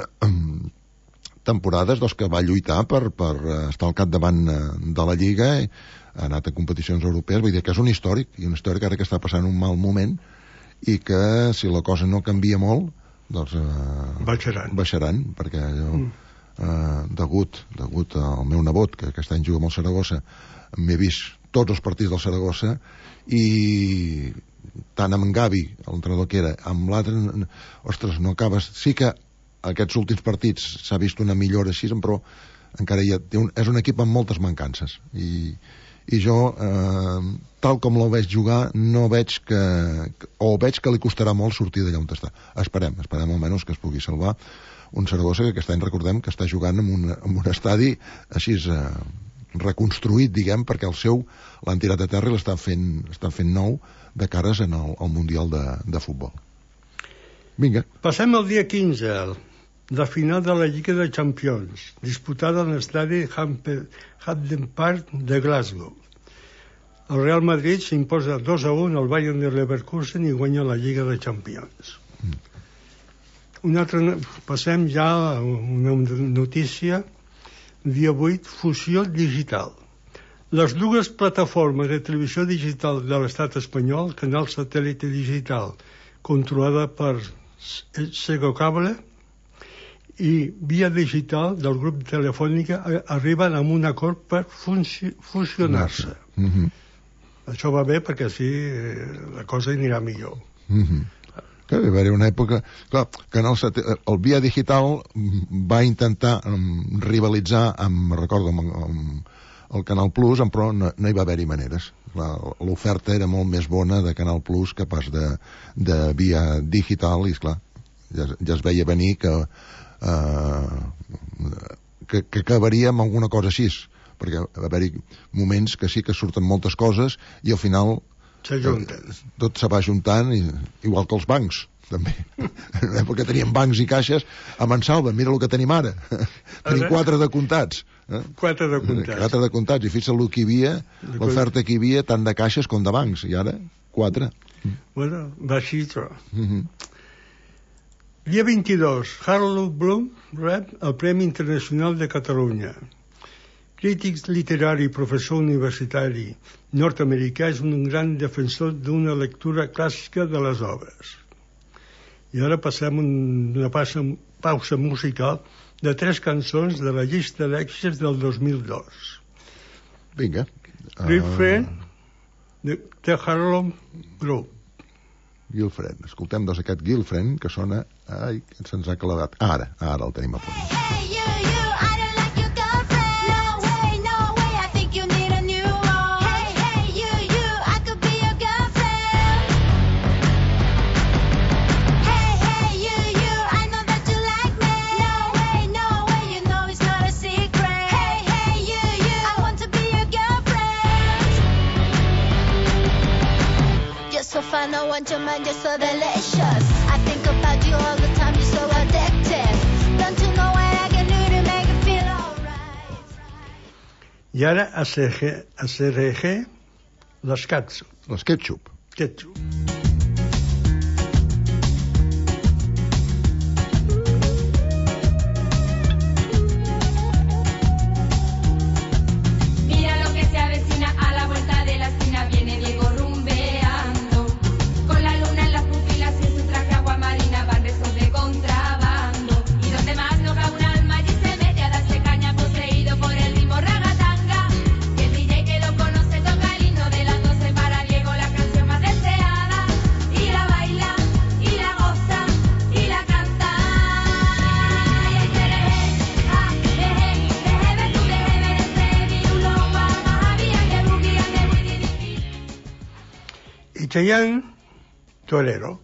temporades doncs, que va lluitar per, per estar al capdavant de la Lliga, i ha anat a competicions europees, vull dir que és un històric, i un històric ara que està passant un mal moment, i que si la cosa no canvia molt, doncs eh, baixaran. baixaran, perquè jo, mm. eh, degut, degut al meu nebot, que aquest any juga amb el Saragossa, m'he vist tots els partits del Saragossa, i tant amb en Gavi, l'entrenador que era, amb l'altre, ostres, no acabes... Sí que aquests últims partits s'ha vist una millora així, però encara hi ha, un, és un equip amb moltes mancances, i, i jo eh, tal com el veig jugar no veig que, o veig que li costarà molt sortir d'allà on està. Esperem, esperem almenys que es pugui salvar un Saragossa que aquest any recordem que està jugant en un, en un estadi així eh, reconstruït, diguem, perquè el seu l'han tirat a terra i l'estan fent, estan fent nou de cares en el, al Mundial de, de Futbol. Vinga. Passem al dia quinze, la final de la Lliga de Champions, disputada en l'estadi Hampden Park de Glasgow. El Real Madrid s'imposa dos a un al Bayern de Leverkusen i guanya la Lliga de Champions. Mm. Un altre, passem ja a una notícia. Dia vuit, fusió digital. Les dues plataformes de televisió digital de l'estat espanyol, Canal Satèl·lit Digital, controlada per Segocable, i Via Digital del grup Telefònica, arriben a un acord per funci- fusionar-se. Mm-hmm. Això va bé perquè així eh, la cosa anirà millor. Mm-hmm. Que va haver una època... Clar, Canal Sat... el Via Digital va intentar um, rivalitzar amb, recordo, amb, amb el Canal Plus, però no, no hi va haver-hi maneres. l'oferta era molt més bona de Canal Plus que pas de, de via digital, i esclar, ja, ja es veia venir que, eh, que, que acabaria amb alguna cosa així, perquè va haver-hi moments que sí que surten moltes coses i al final s'ajunten. Eh, tot se va juntant, i, igual que els bancs també. En l'època teníem bancs i caixes a Mansalva, mira el que tenim ara. Tenim quatre de comptats. Eh? Quatre de comptats. Quatre de comptats, i fixa el que hi havia, l'oferta que hi havia, tant de caixes com de bancs, i ara, quatre. Bueno, va així, però. Mm-hmm. Dia vint-i-dos, Harold Bloom rep el Premi Internacional de Catalunya. Crític literari i professor universitari nord-americà, és un gran defensor d'una lectura clàssica de les obres. I ara passem una pausa, pausa musical de tres cançons de la llista d'èxits del dos mil dos. Vinga. Girlfriend, de, de Harold Bloom. Girlfriend. Escoltem doncs aquest Girlfriend, que sona... Ai, se'ns ha clavat. Ara, ara el tenim a punt. Hey, you, you, I don't like your girlfriend. No way, no way, I think you need a new one. Hey, hey, you, you, I could be your girlfriend. Hey, hey, you, you, I know that you like me. No way, no way, you know it's not a secret. Hey, hey, you, you, I want to be your girlfriend. You're so fine, I want your mind, you're so delicious. I think about you all the time, you're so addictive. Don't you know what I can do to make it feel alright? I ara a C R G, les ketchup. Les ketchup. Ketchup. Mira lo que se avecina a la vuelta de la esquina, viene Diego rumbeando, con la luna en las pupilas y en su traje agua marina van restos de contrabando. Y donde más no cabe un alma allí se mete a darse caña, poseído por el ritmo ragatanga. Y el D J que lo conoce toca el himno de las doce para Diego, la canción más deseada. Y la baila, y la goza, y la canta. Y el tereje, ah, deje, deje ver tú, deje ver ese virulo, mahavía, que buguía, que buguía. I Chayanne, Torero.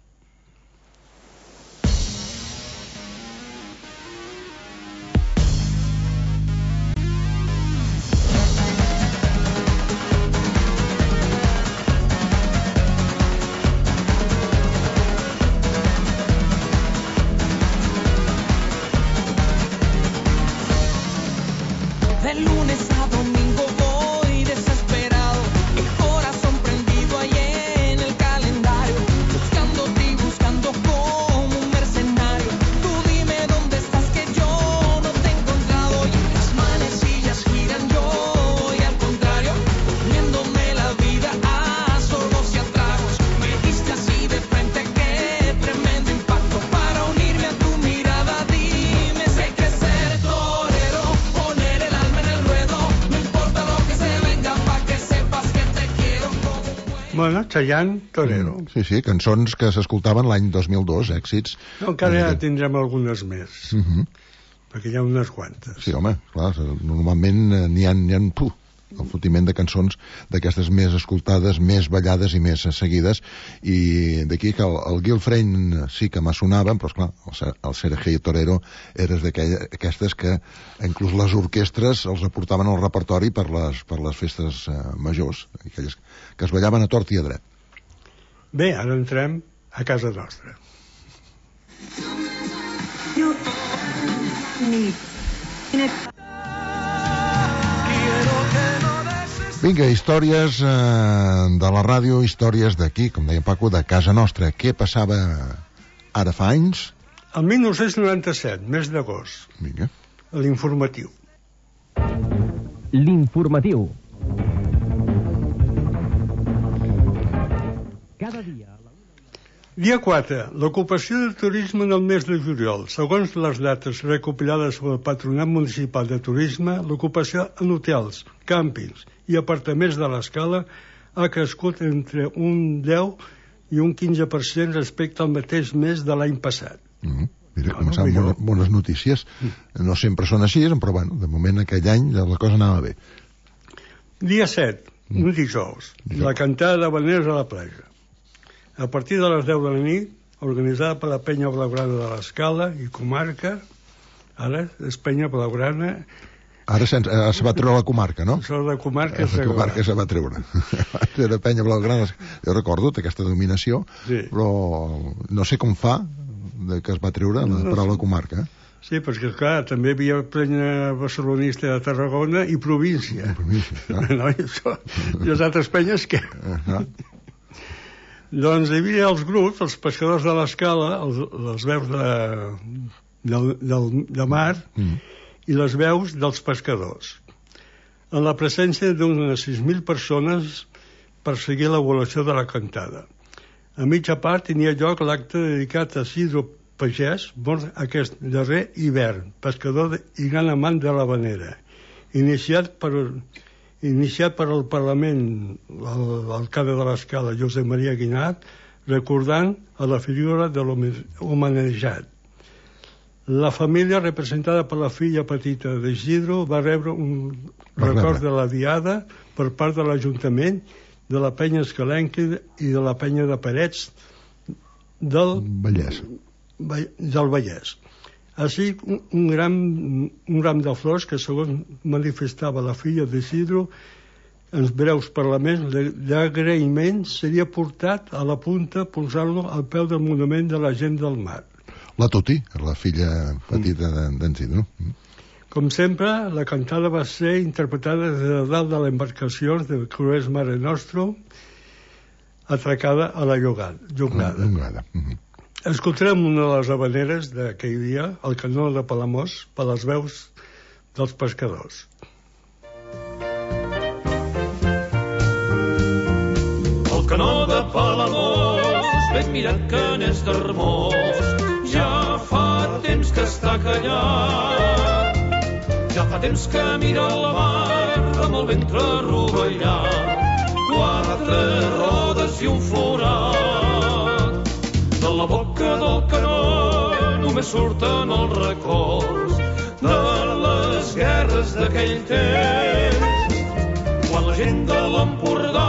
De lunes a domingo voy desesperado, el corazón prendido ahí en el calendario, buscándote y buscando como un mercenario. Tú dime dónde estás que yo no te he encontrado, y las manecillas giran, yo voy al contrario, poniéndome la vida a sorbos y a tragos. Me diste así de frente, qué tremendo impacto, para unirme a tu mirada. Dime si hay que ser torero, poner el alma en el ruedo, no importa lo que se venga, pa' que sepas que te quiero como un güey. Bueno, Chayanne, Torero. Mm, sí, sí, cançons que s'escoltaven l'any dos mil dos, èxits. No, encara ja tindrem algunes més, Mm -hmm. perquè hi ha unes quantes. Sí, home, clar, normalment eh, n'hi ha, n'hi ha puh, el fotiment de cançons d'aquestes més escoltades, més ballades i més seguides, i d'aquí que el, el Girlfriend sí que me sonaven, però esclar, el, el Sergei Torero eres d'aquestes que inclús les orquestres els aportaven al repertori per les, per les festes eh, majors, aquelles que es ballaven a tort i a dret. Bé, ara entrem a casa nostra. Vinga, històries eh, de la ràdio, històries d'aquí, com deia Paco, de casa nostra. Què passava ara fa anys? El dinou noranta-set, mes d'agost. Vinga. L'informatiu. L'informatiu. Cada dia... Dia quatre. L'ocupació del turisme en el mes de juliol. Segons les dates recopilades pel Patronat Municipal de Turisme, l'ocupació en hotels, càmpings i apartaments de l'Escala ha crescut entre un deu i un quinze per cent respecte al mateix mes de l'any passat. Mm, mira, començant bones, bones notícies. No sempre són així, però bueno, de moment aquell any la cosa anava bé. Dia set. un dijous, la cantada d'habaneres a la platja. A partir de les deu de la nit, organitzada per la Penya Blaugrana de l'Escala i comarca, ara és Penya Blaugrana. Ara se, eh, se va treure la comarca, no? Això de comarca, la comarca se va treure. Era Penya Blaugrana. Jo recordo aquesta dominació, sí. Però no sé com fa de que es va treure la paraula comarca. Sí, perquè, clar, també hi havia penya barcelonista de Tarragona i província. I província, clar. No, i això, i les altres penyes, què? Uh-huh. Doncs hi havia els grups, els pescadors de l'Escala, els, les veus de, del, del, de mar, mm. i les veus dels pescadors. En la presència d'unes sis mil persones per seguir l'evolució de la cantada. A mitja part tenia lloc l'acte dedicat a Isidro Pagès, mort aquest darrer hivern, pescador i gran amant de l'habanera, iniciat per, iniciat per el Parlament, l'alcalde de l'Escala, Josep Maria Guinat, recordant a la figura de l'homenatjat. La família, representada per la filla petita d'Isidro, va rebre un record de la diada per part de l'Ajuntament, de la penya escalenca i de la penya de Parets del Vallès. del Vallès. Així, un gram, un ram de flors que, segons manifestava la filla d'Isidro, en breus parlaments d'agraïment, seria portat a la punta, posant-lo al peu del monument de la gent del mar. La Toti, la filla petita d'en Isidro. Com sempre, la cantada va ser interpretada des de dalt de l'embarcació de Crues Mare Nostrum, atracada a la llogada. Llogada. Escoltarem una de les habaneres d'aquell dia, el canó de Palamós, per les veus dels pescadors. El canó de Palamós, ben mirat que n'és d'hermós, ja fa temps que està callat. Ja fa temps que mira la mar amb el ventre rovellat, quatre rodes i un forat. De la boca del canó només surten els records de les guerres d'aquell temps, quan la gent de l'Empordà...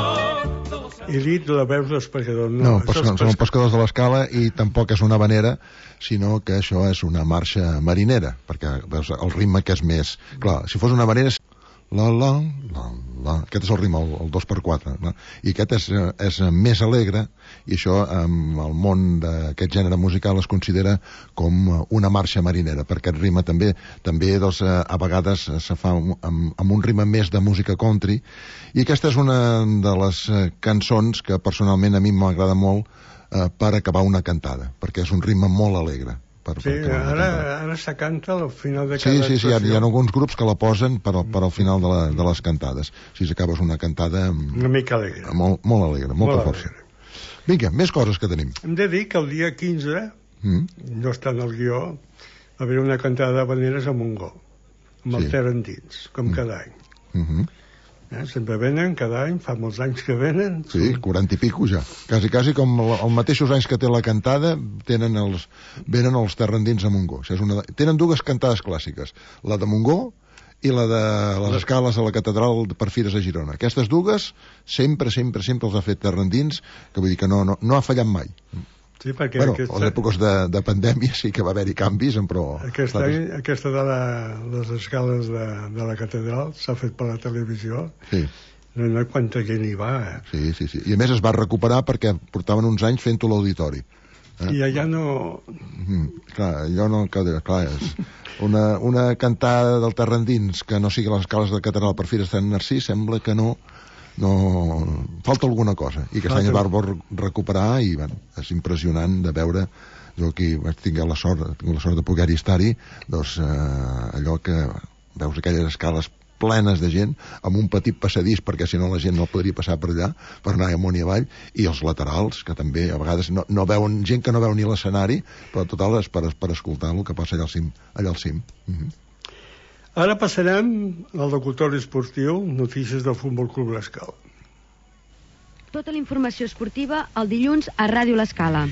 He dit la veus dels pescadors. No, no pesca, són pescadors de l'Escala i tampoc és una habanera, sinó que això és una marxa marinera, perquè veus, el ritme que és més... Clar, si fos una habanera... La, la, la, la. Aquest és el ritme, el, el dos per quatre, no? I aquest és, és més alegre, i això amb el món d'aquest gènere musical es considera com una marxa marinera, perquè aquest ritme també també doncs, a vegades se fa amb, amb un ritme més de música country, i aquesta és una de les cançons que personalment a mi m'agrada molt eh, per acabar una cantada, perquè és un ritme molt alegre. Per, sí, per ara, ara se canta al final de cada sí, sí, sí, hi ha, actuació. hi ha alguns grups que la posen per, al, per al final de, la, de les cantades. Si s'acabes una cantada... Una mica alegre. Molt, molt alegre, molta molt força. Alegre. Vinga, més coses que tenim. Hem de dir que el dia quinze, mm. no està en el guió, va haver una cantada d'habaneres a Montgó, amb sí. el Terra endins, com mm. cada any. Mm-hmm. Eh, sempre venen, cada any, fa molts anys que venen. Sí, quaranta i pico ja. Quasi, quasi com els mateixos anys que té la cantada, tenen els, venen els terrendins a Montgó. O sigui, és una, tenen dues cantades clàssiques, la de Montgó i la de les escales a la catedral de Perfires a Girona. Aquestes dues sempre, sempre, sempre els ha fet terrendins, que vull dir que no, no, no ha fallat mai. Sí, perquè bueno, aquesta... a les èpoques de, de pandèmia sí que va haver-hi canvis, però... Aquest any, aquesta de la, les escales de, de la catedral s'ha fet per la televisió. Sí. No, no quanta gent hi va, eh? Sí, sí, sí. I a més es va recuperar perquè portaven uns anys fent-ho a l'auditori. Eh? I allà no... Mm, clar, allò no... Clar, és una, una cantada del Terrendins que no sigui les escales de la catedral per Fires de Sant Narcís, sembla que no... no falta alguna cosa, i aquest any es va recuperar i bueno, és impressionant de veure. Jo aquí vaig tenir la sort, tinc la sort de poder-hi estar-hi, doncs eh, allò que veus aquelles escales plenes de gent, amb un petit passadís perquè si no la gent no podria passar per allà per anar amunt i avall, i els laterals que també a vegades no, no veuen, gent que no veu ni l'escenari, però total és per, per escoltar el que passa allà al cim, allà al cim. Mm-hmm. Ara passarem al locutori esportiu, notícies del Futbol Club L'Escala. Tota la informació esportiva el dilluns a Ràdio L'Escala.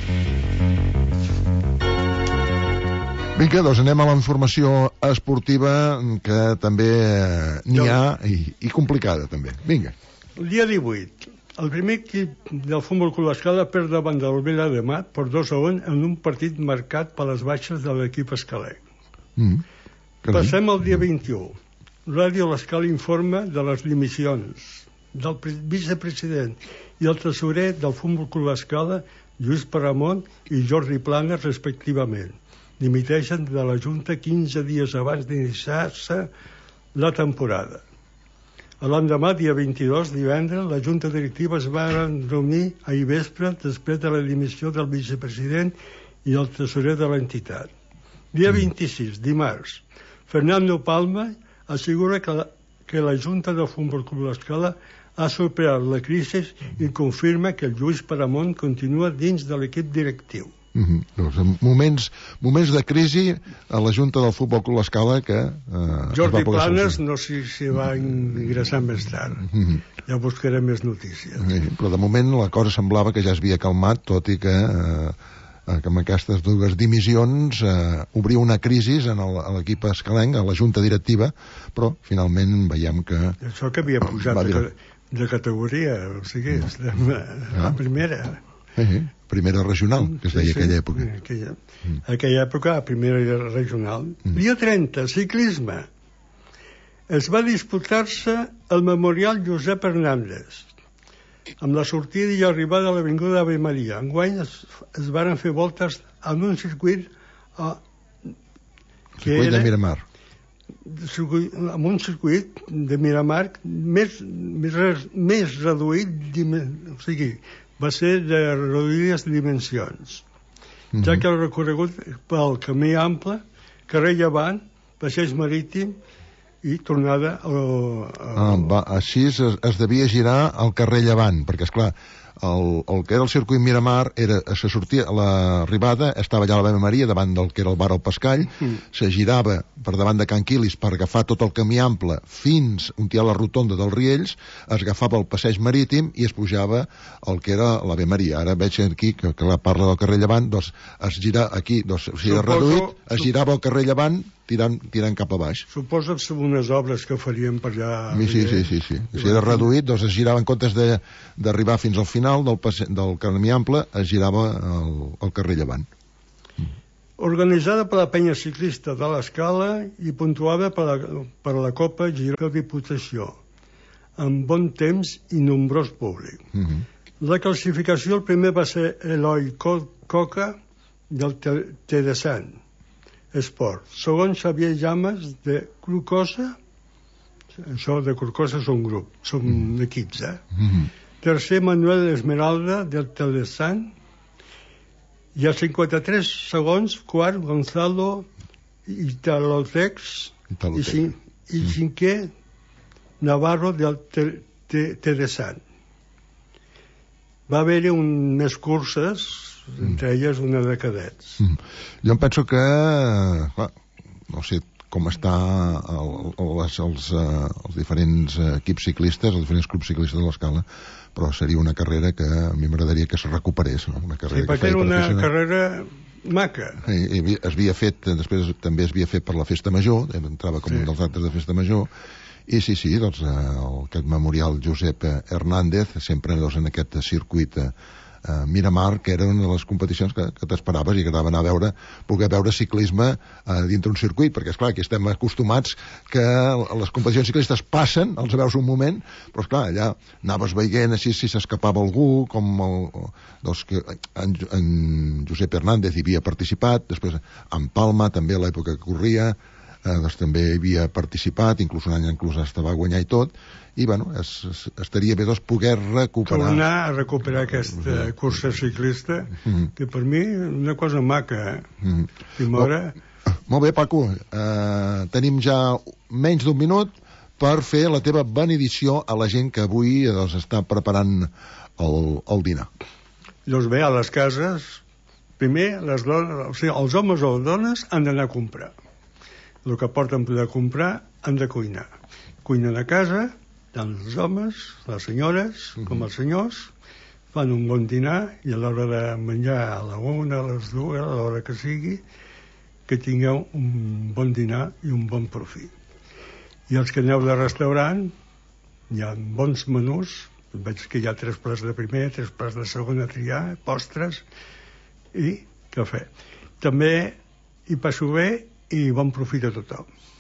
Vinga, doncs anem a la informació esportiva, que també n'hi ha, i, i complicada també. Vinga. El dia divuit, el primer equip del Futbol Club Escala perd davant del Vella de Mat per dos a un en un partit marcat per les baixes de l'equip escalenc. Mm. Passem al dia vint-i-u. Ràdio L'Escala informa de les dimissions del vicepresident i el tresorer del Futbol Club Escala, Lluís Paramont i Jordi Planes, respectivament. Dimiteixen de la Junta quinze dies abans d'iniciar-se la temporada. L'endemà, dia vint-i-dos, divendres, la Junta Directiva es va reunir ahir vespre després de la dimissió del vicepresident i el tresorer de l'entitat. Dia vint-i-sis, dimarts, Fernando Palma assegura que la, que la Junta del Futbol Club L'Escala ha superat la crisi i confirma que el Lluís Paramont continua dins de l'equip directiu. Mm-hmm. Doncs, moments, moments de crisi a la Junta del Futbol Club L'Escala que eh, Jordi Planes no sé si va ingressar més tard. Mm-hmm. Ja buscarem més notícies. Mm-hmm. Però de moment la cosa semblava que ja es havia calmat, tot i que eh, que amb aquestes dues dimissions eh, obria una crisi en el, a l'equip escalenc, a la Junta Directiva, però finalment veiem que... Això que havia pujat de, de categoria, o sigui, estem a la primera. Eh, primera regional, que es deia sí, aquella època. Aquella, mm. aquella època, primera regional. Mm. Dia trenta, ciclisme. Es va disputar-se el Memorial Josep Hernández, amb la sortida i arribada a l'Avinguda Ave Maria. Enguany es, es varen fer voltes en un circuit a, que circuit era, de Miramar. Circuit, amb un circuit de Miramar més, més, més reduït, o sigui, va ser de reduïdes dimensions, mm-hmm. ja que el recorregut pel camí ample, carrer Llevant, passeig marítim i tornada a... a... Ah, va, així es, es devia girar al carrer Llevant, perquè, esclar, el, el que era el circuit Miramar era, se sortia, l'arribada estava allà a l'Ave Maria davant del que era el bar al Pescall, mm. se girava per davant de Can Quilis per agafar tot el camí ample fins on hi ha la rotonda dels Riells, es agafava el passeig marítim i es pujava el que era l'Ave Maria. Ara veig aquí que, que la parla del carrer Llevant, doncs es gira aquí, doncs, o sigui, Suposo... reduït, es girava el carrer Llevant tirant, tirant cap a baix. Suposo que són unes obres que farien per allà... Sí, sí, sí, sí. Si era reduït, doncs es girava en comptes d'arribar fins al final del, passe, del camí ample, es girava el, el carrer Llevant. Organitzada per la penya ciclista de l'Escala i puntuada per la, per la Copa Girona Diputació, amb bon temps i nombrós públic. Mm-hmm. La classificació, el primer va ser Eloi Coca del Tedesan Esport. Segon, Xavier Llamas de Crucosa. Això de Crucosa són grup, són mm. equips, eh? Mm-hmm. Tercer, Manuel Esmeralda del Tedesan. I a cinquanta-tres segons, quart, Gonzalo Italotex. I, cin i mm. cinquè, Navarro del Tedesan. Va haver-hi un, més curses, entre elles una de cadets. Mm. Jo em penso que, clar, no sé com està el, les, els, els diferents equips ciclistes, els diferents clubs ciclistes de l'Escala, però seria una carrera que a mi m'agradaria que es recuperés, no? Una carrera sí, perquè era una carrera maca. I, i es havia fet, després també es havia fet per la Festa Major, entrava com sí. un dels actes de Festa Major, i sí, sí, doncs el, aquest memorial Josep Hernández, sempre doncs, en aquest circuit eh, Miramar, que era una de les competicions que, que t'esperaves i que anaven a veure, poder veure ciclisme eh, dintre un circuit, perquè esclar, aquí estem acostumats que les competicions ciclistes passen, els veus un moment, però esclar, allà anaves veient així si s'escapava algú, com el, doncs que en, en Josep Hernández hi havia participat, després en Palma també a l'època que corria, eh, doncs també hi havia participat, inclús un any inclús estava a guanyar i tot, i bueno, es, es, estaria bé doncs poder recuperar tornar a recuperar aquesta uh, cursa ciclista uh -huh. que per mi és una cosa maca eh? uh -huh. i m'haurà... oh, molt bé Paco, eh, tenim ja menys d'un minut per fer la teva benedicció a la gent que avui doncs, està preparant el, el dinar. Doncs bé, a les cases primer les dones, o sigui, els homes o les dones han d'anar a comprar el que porten per comprar han de cuinar cuinen a casa tant els homes, les senyores uh-huh. com els senyors, fan un bon dinar i a l'hora de menjar a la una, a les dues, a l'hora que sigui, que tingueu un bon dinar i un bon profit. I els que aneu de restaurant, hi ha bons menús, veig que hi ha tres plats de primer, tres plats de segon a triar, postres i cafè. També hi passo bé i bon profit a tothom.